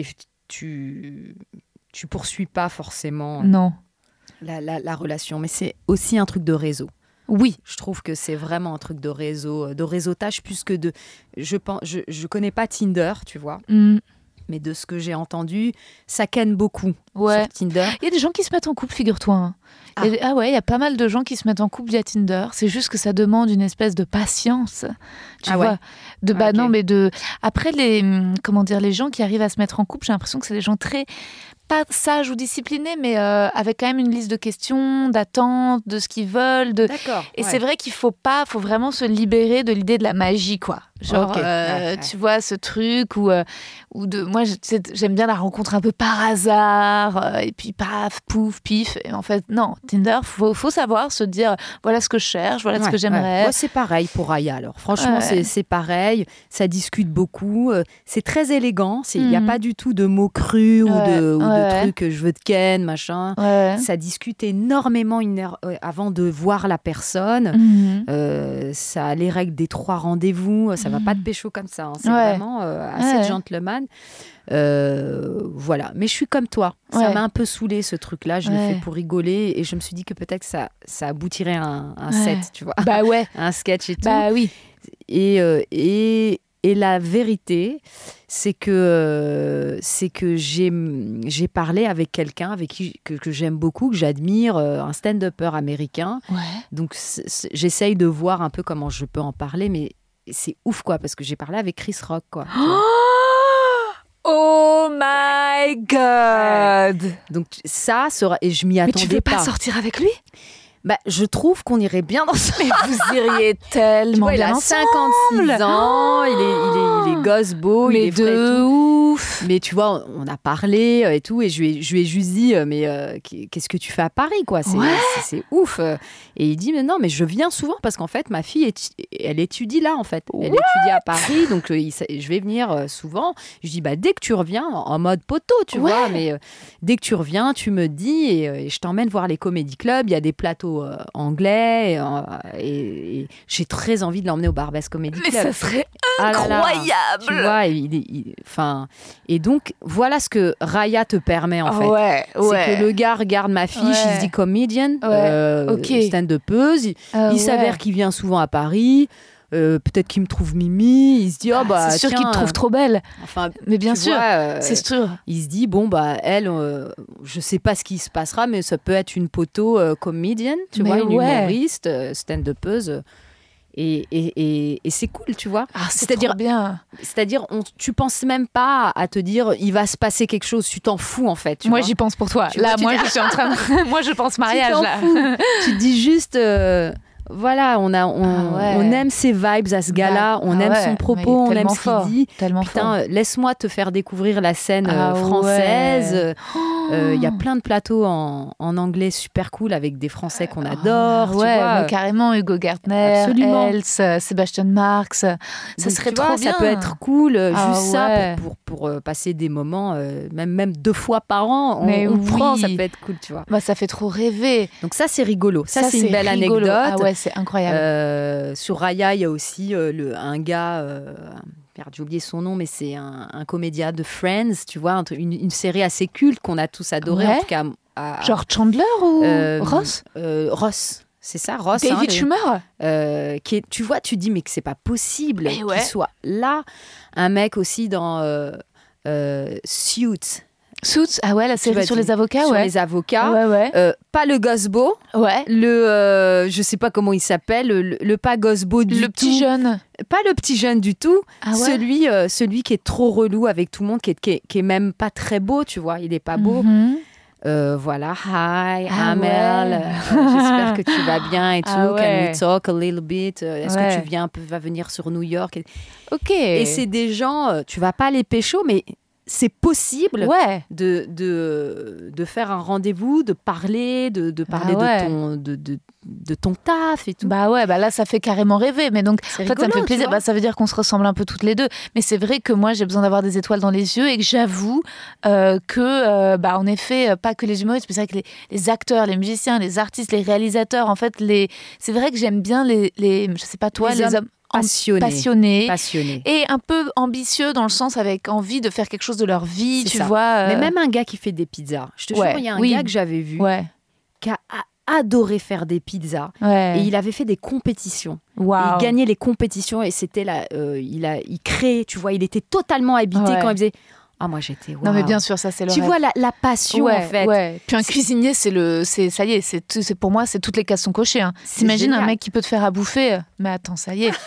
tu tu poursuis pas forcément non. La, la, la relation, mais c'est aussi un truc de réseau. Oui, je trouve que c'est vraiment un truc de réseau, de réseautage plus que de. Je pense, je, je connais pas Tinder, tu vois, mm. mais de ce que j'ai entendu, ça ken beaucoup ouais. sur Tinder. Il y a des gens qui se mettent en couple, figure-toi. Hein. Ah. Et, ah ouais, il y a pas mal de gens qui se mettent en couple via Tinder. C'est juste que ça demande une espèce de patience, tu ah vois. Ouais. De bah okay. non, mais de. Après les comment dire, les gens qui arrivent à se mettre en couple, j'ai l'impression que c'est des gens très pas sages ou disciplinés, mais euh, avec quand même une liste de questions, d'attentes, de ce qu'ils veulent. De... D'accord. Et ouais. c'est vrai qu'il faut pas, faut vraiment se libérer de l'idée de la magie, quoi. Genre, Okay. euh, Ouais, ouais. tu vois, ce truc où, euh, où de, moi, je- tu sais, j'aime bien la rencontre un peu par hasard, euh, et puis paf, pouf, pif. Et en fait, non, Tinder, faut, faut savoir se dire, voilà ce que je cherche, voilà ce Ouais, que j'aimerais. ouais. Moi, c'est pareil pour Raya. Alors, franchement, Ouais. c'est, c'est pareil. Ça discute beaucoup. euh, C'est très élégant. Il n'y a Mhm. pas du tout de mots crus ou Ouais, de, ou de ouais. trucs euh, je veux te ken, machin. Ouais. Ça discute énormément une heure, euh, avant de voir la personne. Mhm. Euh, ça a les règles des trois rendez-vous. Ça va Mhm. pas de pécho comme ça. hein. C'est Ouais. vraiment euh, assez Ouais. gentleman. Euh, voilà. Mais je suis comme toi. Ça Ouais. m'a un peu saoulé ce truc-là. Je Ouais. l'ai fait pour rigoler et je me suis dit que peut-être que ça, ça aboutirait à un, un Ouais. set, tu vois, Bah ouais, un sketch et tout. bah oui. Et, euh, et, et la vérité, c'est que, euh, c'est que j'ai, j'ai parlé avec quelqu'un avec qui, que, que j'aime beaucoup, que j'admire, euh, un stand-upper américain. Ouais. Donc, c'est- c'est- j'essaye de voir un peu comment je peux en parler, mais c'est ouf, quoi, parce que j'ai parlé avec Chris Rock, quoi. tu vois. Oh my god! Donc, ça sera... Et je m'y Mais attendais tu veux pas, pas. sortir avec lui? Bah, je trouve qu'on irait bien dans ça. Mais vous iriez Tu tellement vois, il bien a ensemble. cinquante-six ans, il est, il est, il est gosse beau, il Mais est frais et de tout. ouf. Mais tu vois, on on a parlé euh, et tout, et je lui ai, je lui ai juste dit, euh, mais euh, qu'est-ce que tu fais à Paris, quoi? C'est Ouais. c'est- c'est ouf. Et il dit, mais non, mais je viens souvent parce qu'en fait, ma fille, étu- elle étudie là, en fait. Elle What? étudie à Paris, donc euh, il sa- je vais venir euh, souvent. Je dis, bah, dès que tu reviens, en en mode poteau, tu Ouais. vois, mais euh, dès que tu reviens, tu me dis, et, euh, et je t'emmène voir les comédie clubs. Il y a des plateaux euh, anglais, et, euh, et- et j'ai très envie de l'emmener au Barbès Comedy Mais Club. ça serait Ah là là. incroyable. Tu vois, il, est- il- enfin, et donc voilà ce que Raya te permet en Ah fait. ouais, ouais. C'est que le gars regarde ma fiche, Ouais. il se dit comedian, euh, ok. stand-upeuse, il, Ah il ouais. s'avère qu'il vient souvent à Paris, euh, peut-être qu'il me trouve mimi, il se dit oh Ah, bah c'est sûr tiens, qu'il te trouve trop belle. enfin Mais bien tu sûr, vois, euh, c'est sûr. il se dit bon bah elle, euh, je sais pas ce qui se passera, mais ça peut être une poteau euh, comédienne, tu Mais vois, une ouais. humoriste, euh, stand-upeuse. euh, Et, et, et, et c'est cool, tu vois. Ah, c'est C'est-à-dire, trop bien. c'est-à-dire, on, tu penses même pas à te dire, il va se passer quelque chose. Tu t'en fous en fait. Tu Moi, vois. j'y pense pour toi. Tu Là, vois, tu moi, dis- je suis en train de... moi, je pense mariage, t'en là. fous. Tu te dis juste, euh, voilà, on a, on, Ah ouais. on aime ses vibes à ce gars-là, on Ah aime ouais, son mais propos, on aime tellement ce qu'il fort, dit. Tellement Putain, fort. euh, laisse-moi te faire découvrir la scène euh, Ah française. ouais. Euh, Il y a plein de plateaux en, en anglais super cool avec des Français qu'on Ah adore. tu ouais, vois. mais carrément, Hugo Gardner, Absolument. Else, euh, Sébastien Marx. Ça Donc, serait tu trop vois, bien. ça peut être cool, euh, Ah juste ça, ouais. pour, pour, pour, euh, passer des moments, euh, même, même deux fois par an, on, Mais on oui. prend, ça peut être cool, tu vois. Bah, ça fait trop rêver. Donc ça, c'est rigolo. Ça, c'est une belle rigolo. anecdote. Ah ouais, c'est incroyable. Euh, sur Raya, il y a aussi euh, le, un gars, euh, merde, j'ai oublié son nom, mais c'est un, un comédien de Friends, tu vois, un truc- une, une série assez culte qu'on a tous adoré, Ouais. en tout cas. à- Genre Chandler ou euh, Ross euh, Ross. C'est ça, Ross. hein, David les- Schumer euh, qui est, tu vois, tu dis mais que c'est pas possible Eh qu'il ouais. soit là. Un mec aussi dans euh, euh, Suits, Suits, ah ouais, la série vois, sur tu- les avocats, sur ouais. les avocats. Ouais, ouais. Euh, pas le gosbo, Ouais. le euh, je sais pas comment il s'appelle, le, le pas gosbo du Le petit tout. jeune. Pas le petit jeune du tout, Ah ouais. celui euh, celui qui est trop relou avec tout le monde, qui est, qui est, qui est même pas très beau, tu vois, il est pas beau. Mhm. Euh, voilà, hi, Ah Amel, ouais. euh, j'espère que tu vas bien et tout. Ah ouais. Can we talk a little bit? Euh, Est-ce Ouais. que tu viens un peu, vas venir sur New York? Et, Ok. et c'est des gens, euh, tu vas pas les pécho, mais c'est possible Ouais. de, de, de faire un rendez-vous, de parler, de, de parler Ah ouais. de, ton, de, de, de ton taf et tout. Bah ouais, bah là ça fait carrément rêver. Mais donc, C'est en fait, ça me rigolo, fait tu plaisir. vois. Bah, ça veut dire qu'on se ressemble un peu toutes les deux. Mais c'est vrai que moi, j'ai besoin d'avoir des étoiles dans les yeux et que j'avoue euh, que, euh, bah, en effet, euh, pas que les humoristes, mais c'est vrai que les, les acteurs, les musiciens, les artistes, les réalisateurs, en fait, les... c'est vrai que j'aime bien les, les, je sais pas toi, Les les, hommes hommes am- passionnés. passionnés. Passionné. Et un peu ambitieux dans le sens avec envie de faire quelque chose de leur vie, C'est tu ça. vois. euh, Mais même un gars qui fait des pizzas. Je te Ouais, jure, il y a un oui. gars que j'avais vu Ouais, qui a a- adoré faire des pizzas. ouais. Et il avait fait des compétitions. Et Waouh. il gagnait les compétitions et c'était là, euh, il a, il créait, tu vois, il était totalement habité Ouais. quand il faisait. Ah moi j'étais. Non mais waouh. bien sûr, ça c'est le Tu rêve. vois la, la passion ouais, en fait. ouais. Puis un C'est- cuisinier, c'est le, c'est ça y est, c'est, tout- c'est pour moi, c'est toutes les cases sont cochées. Hein. C'est T'imagines un génial. mec qui peut te faire à bouffer, euh, mais attends, ça y est,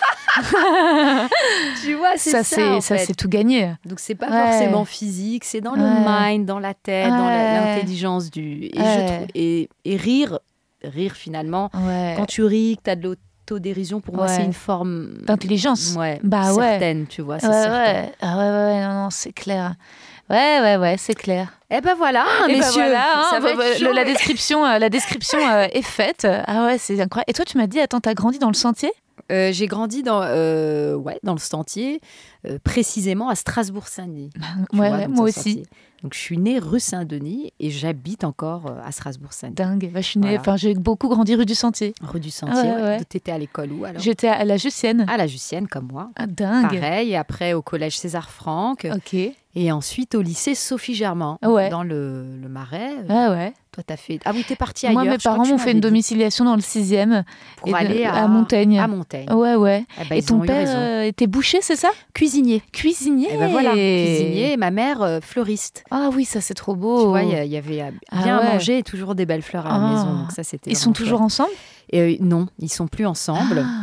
Tu vois, c'est ça. ça c'est, en ça fait. c'est tout gagné. Donc c'est pas Ouais. forcément physique, c'est dans le Ouais. mind, dans la tête, dans la- Ouais. l'intelligence du. Et, je Ouais. trouve- et, et rire, rire finalement. Ouais. Quand tu ris, que t'as de l'eau. l'autodérision, pour Ouais. moi, c'est une forme... D'intelligence. Ouais, Bah ouais. certaine, tu vois, c'est Ouais, certain. ouais. Ah ouais, ouais, non, non, c'est clair. Ouais, ouais, ouais, c'est clair. Eh ben voilà, Et ben messieurs, voilà, hein, ça va bah, être le- chaud, la mais- description, euh, la description euh, est faite. Ah ouais, c'est incroyable. Et toi, tu m'as dit, attends, t'as grandi dans le Sentier ? Euh, j'ai grandi dans, euh, ouais, dans le Sentier, euh, précisément à Strasbourg-Saint-Denis. Tu Ouais, vois, ouais, donc moi dans le aussi. Sentier. Donc je suis née rue Saint-Denis et j'habite encore euh, à Strasbourg-Saint-Denis. Dingue. Bah, je suis née, Voilà. enfin, j'ai beaucoup grandi rue du Sentier. Rue du Sentier, Ouais, ouais. ouais. T'étais à l'école où alors? J'étais à la Jussienne. À la Jussienne, comme moi. Ah, dingue. Pareil, et après au collège César-Franck. Ok. Et ensuite au lycée Sophie Germain, Ouais. dans le, le Marais. Ah ouais. Toi, t'as fait. Ah oui, t'es partie ailleurs. Moi, mes je crois parents que tu m'ont fait m'avais une dit. domiciliation dans le sixième. Pour et de- aller à, à Montaigne. À Montaigne. Ouais, ouais. Eh ben, Et ils ton ont eu père raison. euh, était boucher, c'est ça ? Cuisinier. Cuisinier. Et ben voilà, cuisinier. Et ma mère, euh, fleuriste. Ah oui, ça c'est trop beau. Tu vois, il y, a- il y avait euh, Ah bien ouais. à manger et toujours des belles fleurs à la Ah. maison. Donc ça, c'était Ils sont vraiment toujours chouette. ensemble ? Et, euh, non, ils sont plus ensemble. Ah.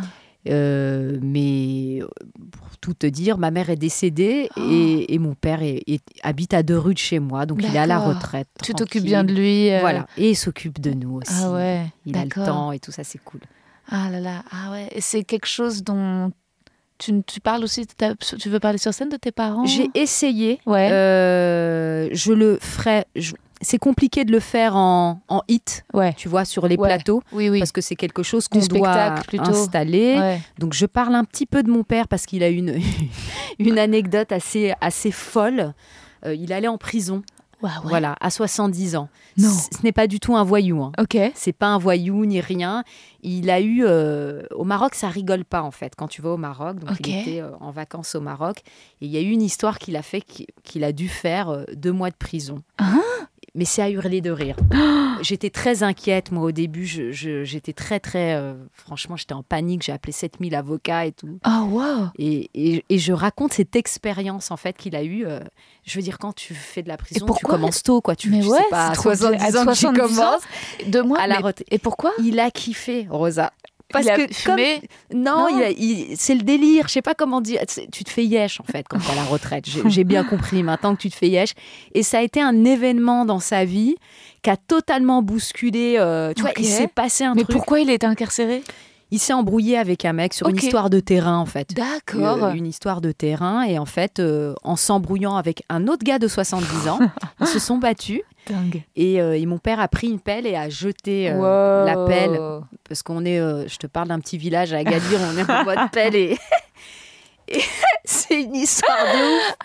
Euh, mais euh, pour tout te dire, ma mère est décédée Oh. et, et mon père est- est- habite à deux rues de chez moi. Donc il est à la D'accord. retraite. Tu t'occupes tranquille. bien de lui. euh, Voilà. Et il s'occupe de nous aussi. Ah ouais. Il a le D'accord. temps et tout ça, c'est cool. Ah là là. Ah ouais. Et c'est quelque chose dont tu, tu parles aussi. de ta- Tu veux parler sur scène de tes parents ? J'ai essayé. Ouais. Euh, je le ferai. je- C'est compliqué de le faire en, en hit, Ouais. tu vois, sur les Ouais. plateaux. Oui, oui. Parce que c'est quelque chose Du qu'on doit spectacle, plutôt. installer. Ouais. Donc je parle un petit peu de mon père parce qu'il a une, une anecdote assez, assez folle. Euh, il allait en prison, Ouais, ouais. voilà, à soixante-dix ans. Non. C- Ce n'est pas du tout un voyou. Hein. Ok. C'est pas un voyou ni rien. Il a eu euh, au Maroc, ça rigole pas en fait. Quand tu vas au Maroc, donc Ok. il était euh, en vacances au Maroc, et il y a eu une histoire qu'il a fait qui- qu'il a dû faire euh, deux mois de prison. Hein? Mais c'est à hurler de rire. J'étais très inquiète, moi, au début. Je- je- j'étais très, très... euh, franchement, j'étais en panique. J'ai appelé sept mille avocats et tout. Oh wow. Et, et- et je raconte cette expérience, en fait, qu'il a eue. euh, je veux dire, quand tu fais de la prison, tu pourquoi commences tôt, quoi. Tu, Mais tu ouais, sais pas, c'est à trop bien. soixante-dix À ans que tu soixante-dix ans, commences. Deux mois. À la mais- retraite. Et pourquoi ? Il a kiffé, Rosa. Parce Il a que fumé. comme- non, Non. il a- il- c'est le délire. Je sais pas comment dire. C'est- Tu te fais yesh en fait quand tu à la retraite. J'ai j'ai bien compris maintenant que tu te fais yesh. Et ça a été un événement dans sa vie qui a totalement bousculé. euh, tu Ok. vois, il s'est passé un Mais truc. pourquoi il a été incarcéré ? Il s'est embrouillé avec un mec sur une Ok. histoire de terrain en fait. D'accord. Euh, une histoire de terrain et en fait, euh, en s'embrouillant avec un autre gars de soixante-dix ans, ils se sont battus. Dingue. Et, euh, et mon père a pris une pelle et a jeté euh, Wow. la pelle. Parce qu'on est, euh, je te parle d'un petit village à Agadir, on est en mode pelle et, et c'est une histoire de ouf.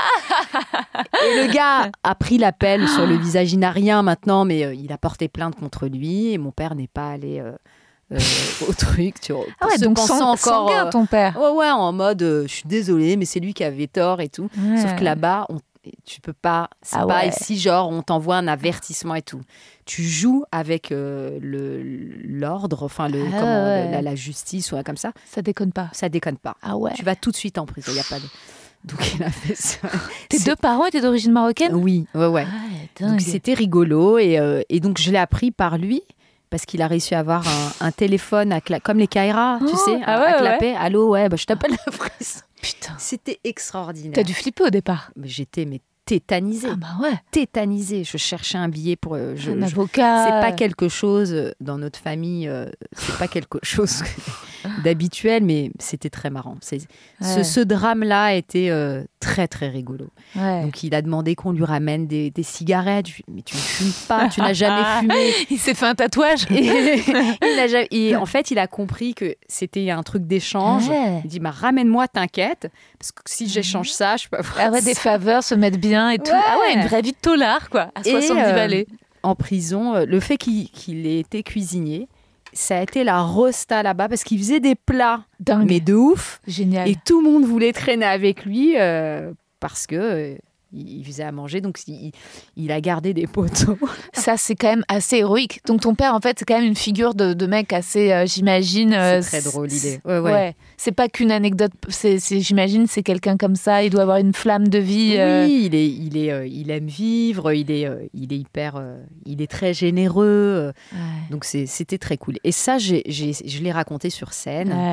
Et le gars a pris la pelle sur le visage, il n'a rien maintenant, mais euh, il a porté plainte contre lui et mon père n'est pas allé euh, euh, au truc. Tu vois, Ah ouais, se donc pensant sang, encore, sanguin, euh, ton père. ouais, ouais, en mode, euh, je suis désolée, mais c'est lui qui avait tort et tout. Sauf que là-bas, on, tu peux pas. C'est Ah pas ouais. ici, genre, on t'envoie un avertissement et tout. Tu joues avec euh, le l'ordre, enfin, le, Ah comment, ouais. le- la, la justice ou un comme ça. Ça déconne pas. Ça déconne pas. Ah ouais. Tu vas tout de suite en prison, il y a pas de. Donc, il a fait ça. Tes C'est- deux parents étaient d'origine marocaine ? Oui, ouais, ouais. Ah, dingue. Donc, c'était rigolo. Et, euh, et donc, je l'ai appris par lui. Parce qu'il a réussi à avoir un, un téléphone à cla- comme les Kaira, tu Oh, sais, ah à, ouais, à ouais. clapper. Allô, ouais, bah, je t'appelle la presse. Putain. C'était extraordinaire. T'as dû flipper au départ. Mais j'étais mais tétanisée. Ah bah ouais. tétanisée. Je cherchais un billet pour. euh, je, Un je- avocat. c'est pas quelque chose euh, dans notre famille. euh, c'est pas quelque chose d'habituel, mais c'était très marrant. C'est, ce, Ouais. ce drame-là était euh, très très rigolo. Ouais. Donc il a demandé qu'on lui ramène des, des cigarettes. Je lui ai dit, mais tu ne fumes pas, tu n'as jamais fumé. Il s'est fait un tatouage. Et, il n'a jamais- et en fait, il a compris que c'était un truc d'échange. Ouais. Il dit, bah, ramène-moi, t'inquiète, parce que si j'échange ça, je peux avoir Ah ouais, des ça. faveurs, se mettre bien et tout. Ouais. Ah ouais, une vraie vie de tolard, quoi. À Et, soixante-dix euh, balais. En prison, euh, le fait qu'il, qu'il ait été cuisinier, ça a été la rosta là-bas, parce qu'il faisait des plats, Dingue. mais de ouf. Génial. Et tout le monde voulait traîner avec lui euh, parce que euh, il faisait à manger, donc il, il a gardé des poteaux. Ça, c'est quand même assez héroïque. Donc, ton père, en fait, c'est quand même une figure de, de mec assez, euh, j'imagine. euh, C'est très drôle, il est. Ouais, Ouais, ouais. C'est pas qu'une anecdote. C'est, c'est- j'imagine, c'est quelqu'un comme ça. Il doit avoir une flamme de vie. euh, Oui, il est, il est, euh, il aime vivre. Il est, euh, il est hyper, euh, il est très généreux. euh, Ouais. donc c'est- c'était très cool. Et ça, j'ai, j'ai- je l'ai raconté sur scène. Ouais.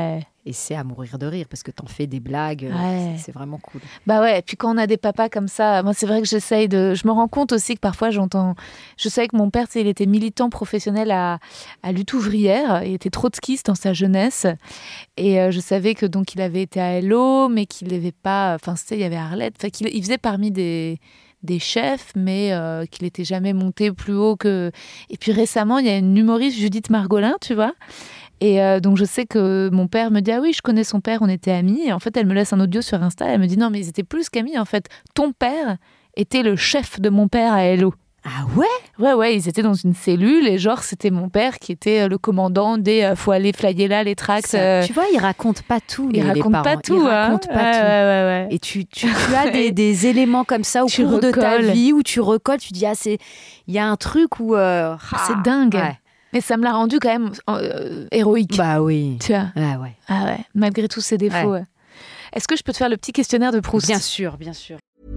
et c'est à mourir de rire parce que t'en fais des blagues, Ouais. c'est, c'est vraiment cool. Bah ouais, et puis quand on a des papas comme ça, moi c'est vrai que j'essaye de... Je me rends compte aussi que parfois j'entends... Je savais que mon père, tu sais, il était militant professionnel à, à lutte ouvrière, il était trotskiste dans sa jeunesse, et euh, je savais que donc il avait été à L O, mais qu'il n'avait pas... Enfin, tu sais, il y avait Arlette, enfin, qu'il il faisait parmi des... des chefs, mais euh, qu'il n'était jamais monté plus haut que... Et puis récemment, il y a une humoriste, Judith Margolin, tu vois. Et euh, donc, je sais que mon père me dit « Ah oui, je connais son père, on était amis. » Et en fait, elle me laisse un audio sur Insta. Elle me dit « Non, mais ils étaient plus qu'amis. En fait, ton père était le chef de mon père à L O. » Ah ouais? Ouais, ouais, ils étaient dans une cellule et genre, c'était mon père qui était le commandant des euh, « Faut aller flyer là, les tracts. Ça, euh, » Tu vois, ils racontent pas tout, Ils les, les racontent parents. pas tout. Ils hein. racontent pas ouais, tout. Ouais, ouais, ouais. Et tu, tu, tu as des, des éléments comme ça au Tu cours de ta recolles. vie où tu recolles, tu dis, ah, c'est... il y a un truc où... euh, ah, C'est dingue. ouais. Mais ça me l'a rendu quand même euh, héroïque. Bah oui. Tu vois. Ah ouais. Ah ouais, malgré tous ses défauts. Ouais. ouais. Est-ce que je peux te faire le petit questionnaire de Proust? Bien sûr, bien sûr.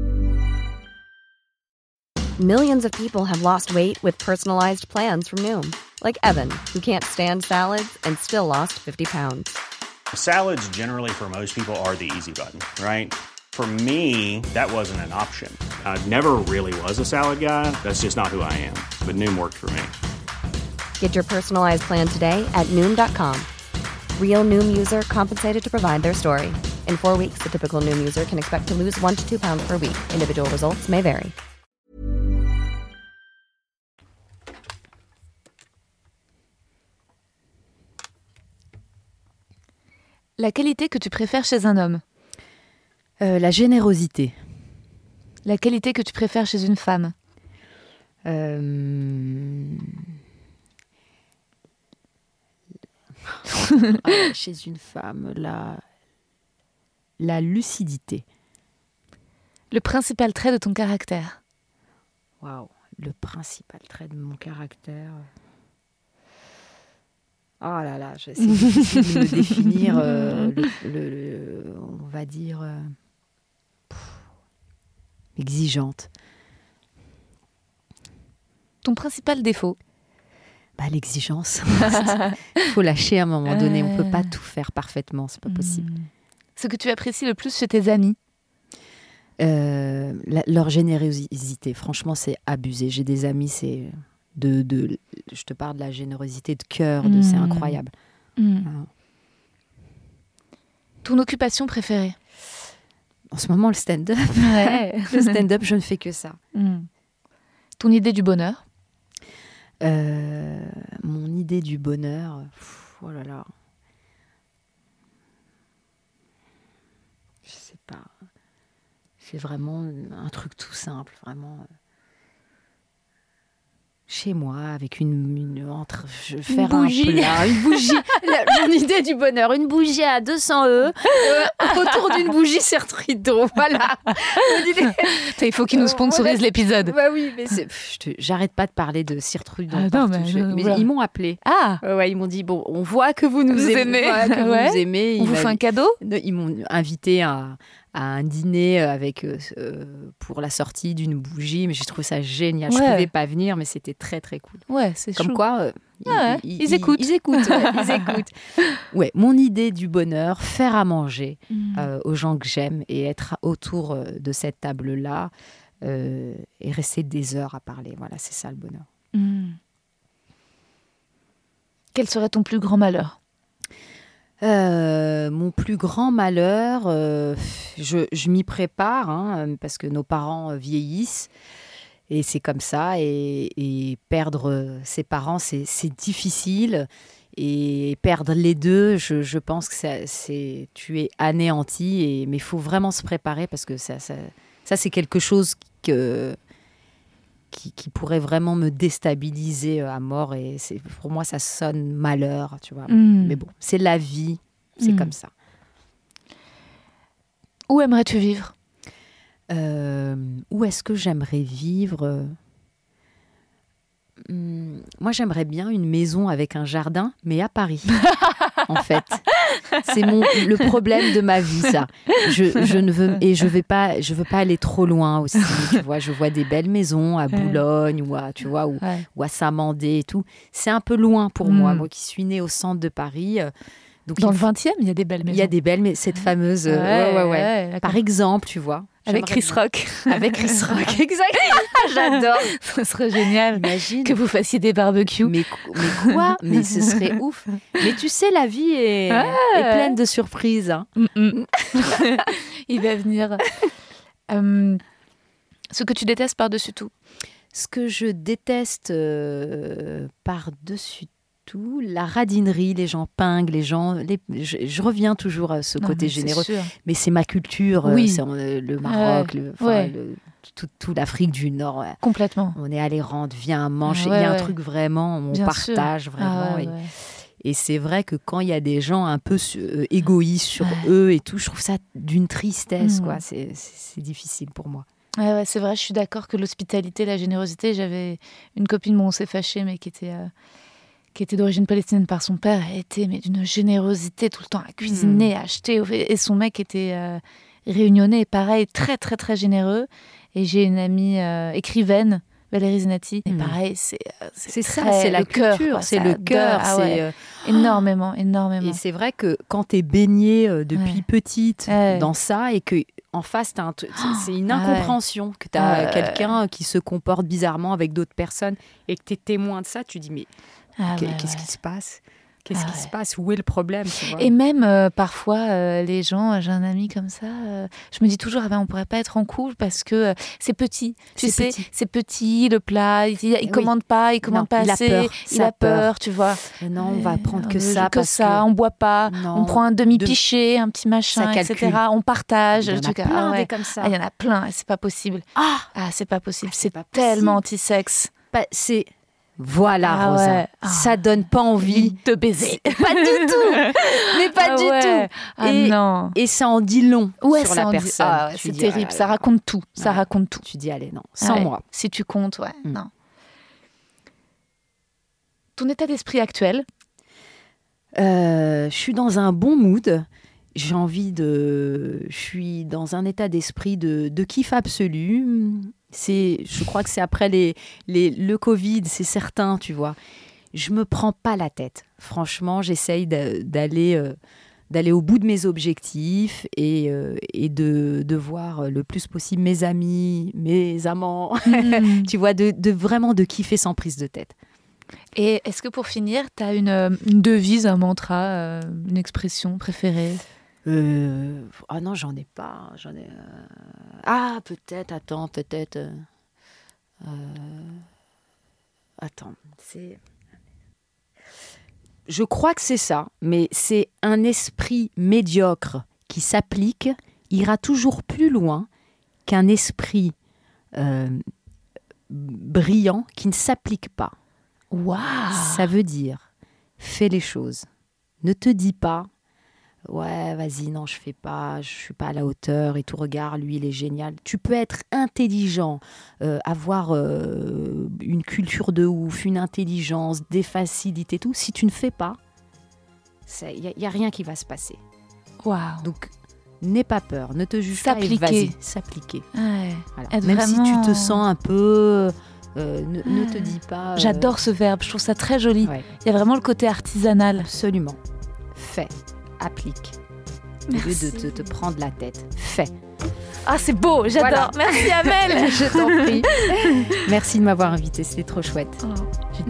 Millions of people have lost weight with personalized plans from Noom. Like Evan, who can't stand salads and still lost fifty pounds. Salads generally for most people are the easy button, right? For me, that wasn't an option. I never really was a salad guy. That's just not who I am. But Noom worked for me. Get your personalized plan today at Noom dot com. Real Noom user compensated to provide their story. In four weeks, the typical Noom user can expect to lose one to two pounds per week. Individual results may vary. La qualité que tu préfères chez un homme? Euh, la générosité. La qualité que tu préfères chez une femme? Euh... ah, chez une femme, la... la lucidité. Le principal trait de ton caractère? Waouh, le principal trait de mon caractère. Oh là là, c'est difficile de me définir, euh, le, le, le, on va dire, euh, pff, exigeante. Ton principal défaut? Bah, l'exigence. Il faut lâcher à un moment donné. On ne peut pas tout faire parfaitement, c'est pas possible. Ce que tu apprécies le plus chez tes amis? Euh, la, leur générosité, franchement, c'est abusé. J'ai des amis, c'est de, de, je te parle de la générosité de cœur, de, mmh. c'est incroyable. Mmh. Alors, ton occupation préférée? en ce moment, le stand-up. Ouais. Le stand-up, je ne fais que ça. Mmh. Ton idée du bonheur? Euh, mon idée du bonheur, pff, oh là là, je sais pas. C'est vraiment un truc tout simple, vraiment. Chez moi, avec une, une entre, je vais faire bougie. un plat, une bougie. La, mon idée du bonheur, une bougie à deux cents euros. Euh, autour d'une bougie, Cirque Rideau. Voilà. Mon idée. Il faut qu'ils nous sponsorisent Voilà. l'épisode. Bah oui, mais c'est, pff, je te- j'arrête pas de parler de Cirque Rideau. Ah non, partout. mais Je- non, mais voilà. ils m'ont appelé. Ah, Ouais, ouais, ils m'ont dit, bon, on voit que vous nous Vous aimez. aimez. voilà, que vous Ouais. nous aimez. on Ils vous fait m'avaient- un cadeau? Ils m'ont invité à, à un dîner avec, euh, euh, pour la sortie d'une bougie, mais j'ai trouvé ça génial. Je Ouais. ne pouvais pas venir, mais c'était très, très cool. Ouais, c'est Comme chou. quoi, euh, Ah ouais, ils écoutent. Ils, écoutent, ouais, ils écoutent. Ouais, mon idée du bonheur, faire à manger Mmh. euh, aux gens que j'aime et être autour euh, de cette table-là euh, et rester des heures à parler. Voilà, c'est ça le bonheur. Mmh. Quel serait ton plus grand malheur? Euh, mon plus grand malheur, euh, je, je m'y prépare hein, parce que nos parents vieillissent et c'est comme ça. Et, et perdre ses parents, c'est, c'est difficile. Et perdre les deux, je, je pense que ça, c'est, tu es anéanti. Et, mais il faut vraiment se préparer parce que ça, ça, ça c'est quelque chose que, qui, qui pourrait vraiment me déstabiliser à mort. Et c'est, pour moi, ça sonne malheur, tu vois. Mmh. Mais bon, c'est la vie, c'est Mmh. comme ça. Où aimerais-tu vivre? Euh, où est-ce que j'aimerais vivre? Hum, Moi, j'aimerais bien une maison avec un jardin, mais à Paris, en fait. C'est mon, le problème de ma vie, ça. Je, je ne veux, et je vais pas, je veux pas aller trop loin aussi, tu vois. Je vois des belles maisons à Boulogne ou à, tu vois, ou, Ouais. ou à Saint-Mandé et tout. C'est un peu loin pour Mm. moi, moi qui suis née au centre de Paris. euh, Donc, Dans il le faut- vingtième, il y a des belles maisons. il y a des belles, mais cette fameuse... euh, ouais, ouais, ouais. ouais, Par exemple, tu vois. avec j'aimerais Chris bien- Rock. Avec Chris Rock, exactement. J'adore. Ce serait génial Imagine. que vous fassiez des barbecues. Mais, mais quoi Mais ce serait ouf. Mais tu sais, la vie est, Ouais. est pleine de surprises. Hein. Mm, mm. Il va venir. Euh, ce que tu détestes par-dessus tout. Ce que je déteste euh, par-dessus tout, la radinerie, les gens pinguent, les gens... Les, je, je reviens toujours à ce Non, côté mais c'est généreux. sûr. Mais c'est ma culture, euh, Oui. c'est euh, le Maroc, le, enfin, Ouais. le- tout, tout l'Afrique du Nord. Ouais. Complètement. On est allé rendre, viens, mange. Ah Il ouais, y a un ouais. truc vraiment, on Bien partage sûr. vraiment. Ah ouais, et, ouais. et c'est vrai que quand il y a des gens un peu su- euh, égoïstes sur Ouais. eux et tout, je trouve ça d'une tristesse. Mm. quoi. C'est, c'est, c'est difficile pour moi. Ouais, ouais, c'est vrai, je suis d'accord que l'hospitalité, la générosité, j'avais une copine, bon, on s'est fâché, mais qui était, euh, qui était d'origine palestinienne par son père, elle était mais d'une générosité tout le temps à cuisiner, à acheter, et son mec était euh, réunionnais, pareil, très très très généreux. Et j'ai une amie euh, écrivaine, Valérie Zenati, et Mm. pareil, c'est euh, C'est ça, très c'est la le cœur, culture, quoi, c'est ça le donne- cœur. ah c'est, ouais, euh, énormément, énormément. Et c'est vrai que quand tu es baignée euh, depuis Ouais. petite Ouais. dans ça et que en face, t'as un truc- c'est- c'est une Ah ouais. incompréhension que tu as Ouais. quelqu'un qui se comporte bizarrement avec d'autres personnes et que tu es témoin de ça, tu dis mais Ah qu'est- ouais, qu'est-ce ouais. qui se passe Qu'est-ce Ah qui ouais. se passe Où est le problème tu vois Et même euh, parfois, euh, les gens, j'ai un ami comme ça, euh, je me dis toujours, ah ben, on pourrait pas être en couple parce que euh, c'est petit. Tu C'est sais, petit. c'est petit, le plat, il, il Oui. commande pas, il commande Non, pas il a assez, peur, il ça a a peur. peur, tu vois. Mais non, on va prendre que Euh, ça que parce ça, que on boit pas, Non, on prend un demi-piché, un petit machin, Ça et calcule. cetera. On partage. il y en le a truc, plein ah ouais. des comme ça. Ah, il y en a plein, et c'est pas possible. Ah, Ah, c'est pas possible, Ah, c'est c'est pas possible. tellement anti-sexe. bah, c'est voilà Ah Rosa, ouais. Ah. ça donne pas envie. de baiser. Pas du tout, mais pas Ah du ouais. tout. Ah Et- non. Et ça en dit long Ouais, sur ça la en dit- personne. ah ouais, Tu c'est dis, terrible, ah là ça là. raconte tout, ça Ouais. raconte tout. Tu dis allez non, sans Ouais. moi. Si tu comptes, ouais, Mm. non. Ton état d'esprit actuel, Euh, je suis dans un bon mood. J'ai envie de. Je suis dans un état d'esprit de, de kiff absolu. C'est, je crois que c'est après les, les, le Covid, c'est certain, tu vois. Je me prends pas la tête. Franchement, j'essaye d'a- d'aller, euh, d'aller au bout de mes objectifs et, euh, et de, de voir le plus possible mes amis, mes amants. Mm. Tu vois, de, de vraiment de kiffer sans prise de tête. Et est-ce que pour finir, tu as une, euh, une devise, un mantra, euh, une expression préférée? Euh, ah non, j'en ai pas. J'en ai. euh, Ah, peut-être. Attends, peut-être. euh, euh, Attends, c'est. Je crois que c'est ça, mais c'est un esprit médiocre qui s'applique ira toujours plus loin qu'un esprit euh, brillant qui ne s'applique pas. Waouh! Ça veut dire, fais les choses. Ne te dis pas, ouais, vas-y, non, je fais pas, je suis pas à la hauteur et tout, regarde, lui, il est génial. Tu peux être intelligent, euh, avoir euh, une culture de ouf, une intelligence, des facilités, tout. Si tu ne fais pas, il n'y a, a rien qui va se passer. Waouh! Donc, n'aie pas peur, ne te juge pas et S'appliquer. vas-y, s'appliquer. Ouais. Voilà. Être Même si tu vraiment- te sens un peu... euh, ne, ne te dis pas... euh, J'adore ce verbe, je trouve ça très joli. ouais. Il y a vraiment le côté artisanal. Absolument. Fais, applique. Au lieu Merci. de te, te prendre la tête. Fais. Ah, c'est beau, j'adore. Voilà. Merci Amel. Je t'en prie. Merci de m'avoir invitée, c'était trop chouette. Oh.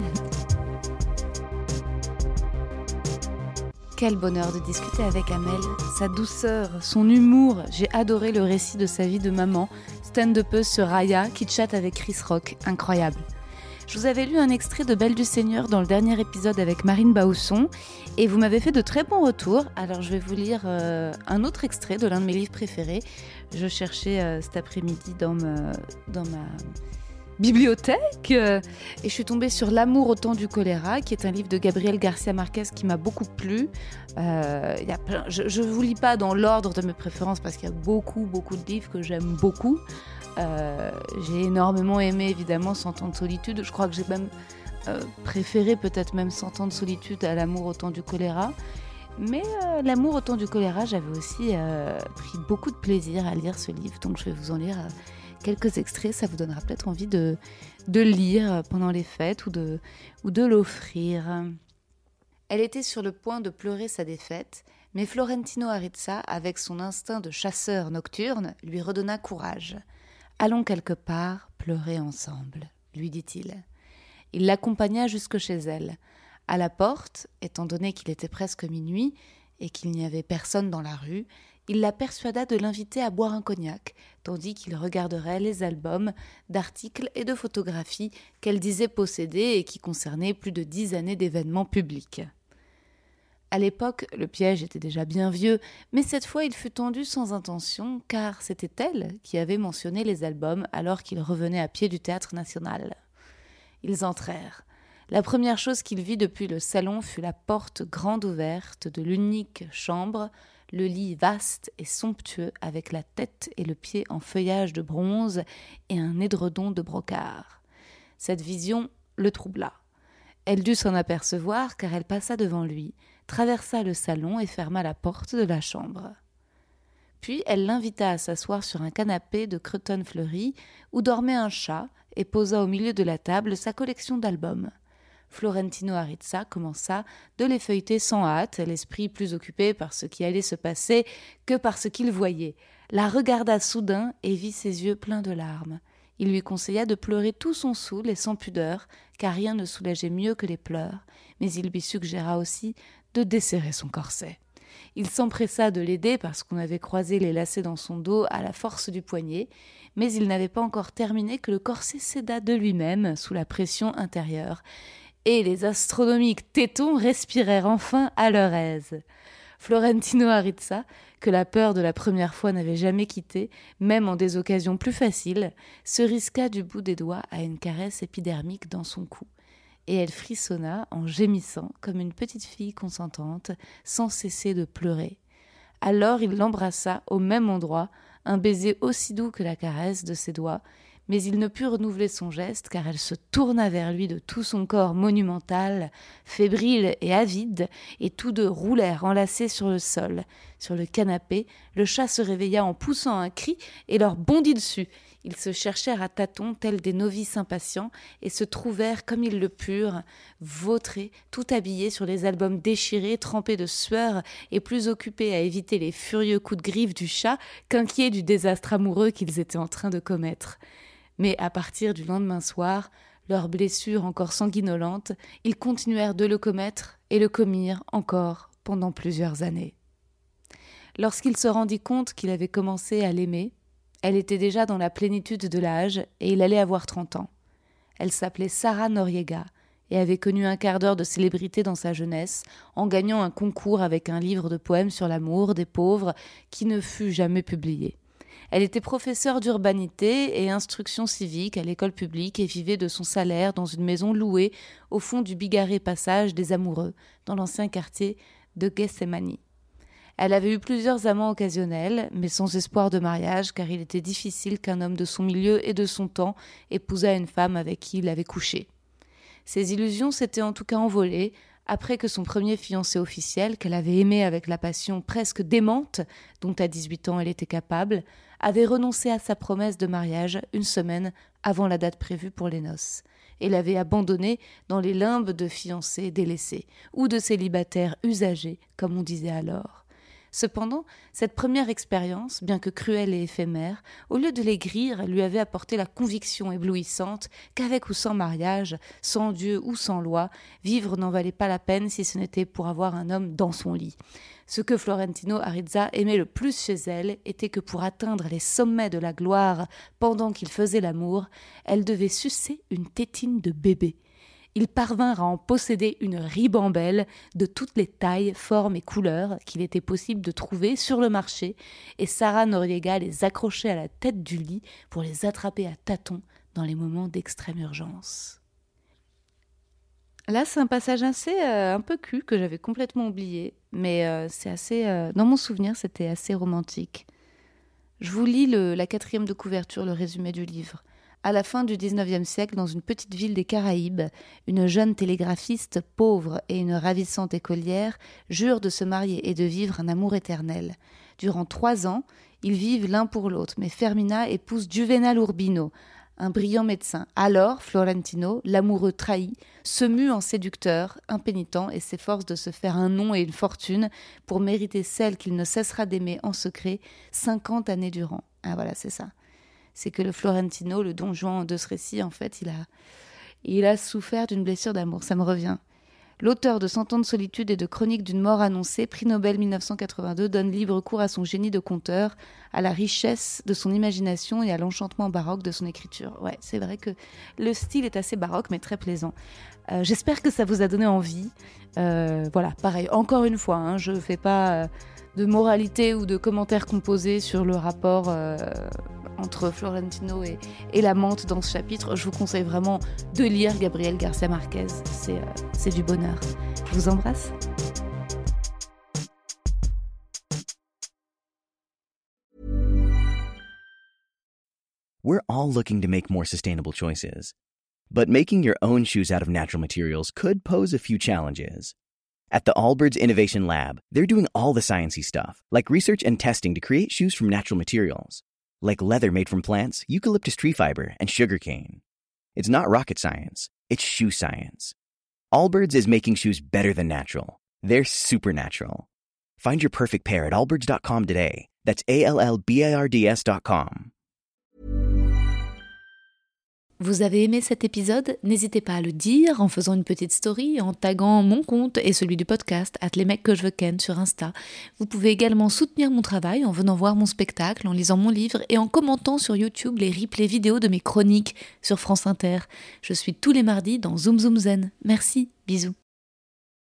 Quel bonheur de discuter avec Amel. Sa douceur, son humour. J'ai adoré le récit de sa vie de maman, stand-upeuse sur Raya, qui chatte avec Chris Rock. Incroyable. Je vous avais lu un extrait de Belle du Seigneur dans le dernier épisode avec Marine Bausson et vous m'avez fait de très bons retours. Alors je vais vous lire euh, un autre extrait de l'un de mes livres préférés. Je cherchais euh, cet après-midi dans ma, dans ma bibliothèque euh, et je suis tombée sur L'amour au temps du choléra, qui est un livre de Gabriel Garcia Marquez qui m'a beaucoup plu. Euh, il y a plein, je ne vous lis pas dans l'ordre de mes préférences parce qu'il y a beaucoup, beaucoup de livres que j'aime beaucoup. Euh, j'ai énormément aimé évidemment Cent ans de solitude. Je crois que j'ai même euh, préféré peut-être même Cent ans de solitude à L'amour au temps du choléra. Mais euh, L'amour au temps du choléra, j'avais aussi euh, pris beaucoup de plaisir à lire ce livre. Donc je vais vous en lire euh, quelques extraits. Ça vous donnera peut-être envie de, de le lire pendant les fêtes ou de, ou de l'offrir. Elle était sur le point de pleurer sa défaite, mais Florentino Arizza, avec son instinct de chasseur nocturne, lui redonna courage. « Allons quelque part pleurer ensemble », lui dit-il. Il l'accompagna jusque chez elle. À la porte, étant donné qu'il était presque minuit et qu'il n'y avait personne dans la rue, il la persuada de l'inviter à boire un cognac, tandis qu'il regarderait les albums d'articles et de photographies qu'elle disait posséder et qui concernaient plus de dix années d'événements publics. À l'époque, le piège était déjà bien vieux, mais cette fois il fut tendu sans intention, car c'était elle qui avait mentionné les albums alors qu'il revenait à pied du Théâtre National. Ils entrèrent. La première chose qu'il vit depuis le salon fut la porte grande ouverte de l'unique chambre, le lit vaste et somptueux avec la tête et le pied en feuillage de bronze et un édredon de brocart. Cette vision le troubla. Elle dut s'en apercevoir car elle passa devant lui, traversa le salon et ferma la porte de la chambre. Puis elle l'invita à s'asseoir sur un canapé de cretonne fleurie où dormait un chat et posa au milieu de la table sa collection d'albums. Florentino Arizza commença de les feuilleter sans hâte, l'esprit plus occupé par ce qui allait se passer que par ce qu'il voyait. La regarda soudain et vit ses yeux pleins de larmes. Il lui conseilla de pleurer tout son soûl et sans pudeur, car rien ne soulageait mieux que les pleurs, mais il lui suggéra aussi de desserrer son corset. Il s'empressa de l'aider parce qu'on avait croisé les lacets dans son dos à la force du poignet, mais il n'avait pas encore terminé que le corset céda de lui-même sous la pression intérieure, et les astronomiques tétons respirèrent enfin à leur aise. Florentino Arizza, que la peur de la première fois n'avait jamais quitté, même en des occasions plus faciles, se risqua du bout des doigts à une caresse épidermique dans son cou. Et elle frissonna en gémissant comme une petite fille consentante, sans cesser de pleurer. Alors il l'embrassa au même endroit, un baiser aussi doux que la caresse de ses doigts, mais il ne put renouveler son geste car elle se tourna vers lui de tout son corps monumental, fébrile et avide, et tous deux roulèrent enlacés sur le sol. Sur le canapé, le chat se réveilla en poussant un cri et leur bondit dessus. Ils se cherchèrent à tâtons tels des novices impatients et se trouvèrent, comme ils le purent, vautrés, tout habillés sur les albums déchirés, trempés de sueur et plus occupés à éviter les furieux coups de griffe du chat qu'inquiets du désastre amoureux qu'ils étaient en train de commettre. Mais à partir du lendemain soir, leurs blessures encore sanguinolentes, ils continuèrent de le commettre et le commirent encore pendant plusieurs années. Lorsqu'il se rendit compte qu'il avait commencé à l'aimer, elle était déjà dans la plénitude de l'âge et il allait avoir trente ans. Elle s'appelait Sara Noriega et avait connu un quart d'heure de célébrité dans sa jeunesse en gagnant un concours avec un livre de poèmes sur l'amour des pauvres qui ne fut jamais publié. Elle était professeure d'urbanité et instruction civique à l'école publique et vivait de son salaire dans une maison louée au fond du bigarré passage des Amoureux, dans l'ancien quartier de Gethsemane. Elle avait eu plusieurs amants occasionnels, mais sans espoir de mariage, car il était difficile qu'un homme de son milieu et de son temps épousât une femme avec qui il avait couché. Ses illusions s'étaient en tout cas envolées, après que son premier fiancé officiel, qu'elle avait aimé avec la passion presque démente, dont à dix-huit ans elle était capable, avait renoncé à sa promesse de mariage une semaine avant la date prévue pour les noces, et l'avait abandonnée dans les limbes de fiancés délaissés, ou de célibataires usagés, comme on disait alors. Cependant, cette première expérience, bien que cruelle et éphémère, au lieu de l'aigrir, lui avait apporté la conviction éblouissante qu'avec ou sans mariage, sans Dieu ou sans loi, vivre n'en valait pas la peine si ce n'était pour avoir un homme dans son lit. Ce que Florentino Arizza aimait le plus chez elle était que pour atteindre les sommets de la gloire pendant qu'il faisait l'amour, elle devait sucer une tétine de bébé. Ils parvinrent à en posséder une ribambelle de toutes les tailles, formes et couleurs qu'il était possible de trouver sur le marché, et Sara Noriega les accrochait à la tête du lit pour les attraper à tâtons dans les moments d'extrême urgence. Là, c'est un passage assez euh, un peu cul que j'avais complètement oublié, mais euh, c'est assez, euh, dans mon souvenir, c'était assez romantique. Je vous lis le, la quatrième de couverture, le résumé du livre. À la fin du dix-neuvième siècle, dans une petite ville des Caraïbes, une jeune télégraphiste pauvre et une ravissante écolière jurent de se marier et de vivre un amour éternel. Durant trois ans, ils vivent l'un pour l'autre, mais Fermina épouse Juvenal Urbino, un brillant médecin. Alors, Florentino, l'amoureux trahi, se mue en séducteur, impénitent, et s'efforce de se faire un nom et une fortune pour mériter celle qu'il ne cessera d'aimer en secret cinquante années durant. Ah voilà, c'est ça. C'est que le Florentino, le Don Juan de ce récit, en fait, il a, il a souffert d'une blessure d'amour, ça me revient. L'auteur de Cent ans de solitude et de Chronique d'une mort annoncée, prix Nobel mille neuf cent quatre-vingt-deux, donne libre cours à son génie de conteur, à la richesse de son imagination et à l'enchantement baroque de son écriture. Ouais, c'est vrai que le style est assez baroque, mais très plaisant. Euh, j'espère que ça vous a donné envie. Euh, voilà, pareil, encore une fois, hein, je ne fais pas euh, de moralité ou de commentaires composés sur le rapport euh, entre Florentino et, et l'amante dans ce chapitre. Je vous conseille vraiment de lire Gabriel García Márquez, c'est, euh, c'est du bonheur. Je vous embrasse. We're all looking to make more sustainable choices. But making your own shoes out of natural materials could pose a few challenges. At the Allbirds Innovation Lab, they're doing all the sciencey stuff, like research and testing to create shoes from natural materials, like leather made from plants, eucalyptus tree fiber, and sugarcane. It's not rocket science, it's shoe science. Allbirds is making shoes better than natural. They're supernatural. Find your perfect pair at allbirds dot com today. That's A L L B A R D S dot com. Vous avez aimé cet épisode ? N'hésitez pas à le dire en faisant une petite story, en taguant mon compte et celui du podcast, at les mecs que je veux ken sur Insta. Vous pouvez également soutenir mon travail en venant voir mon spectacle, en lisant mon livre et en commentant sur YouTube les replays vidéo de mes chroniques sur France Inter. Je suis tous les mardis dans Zoom Zoom Zen. Merci, bisous.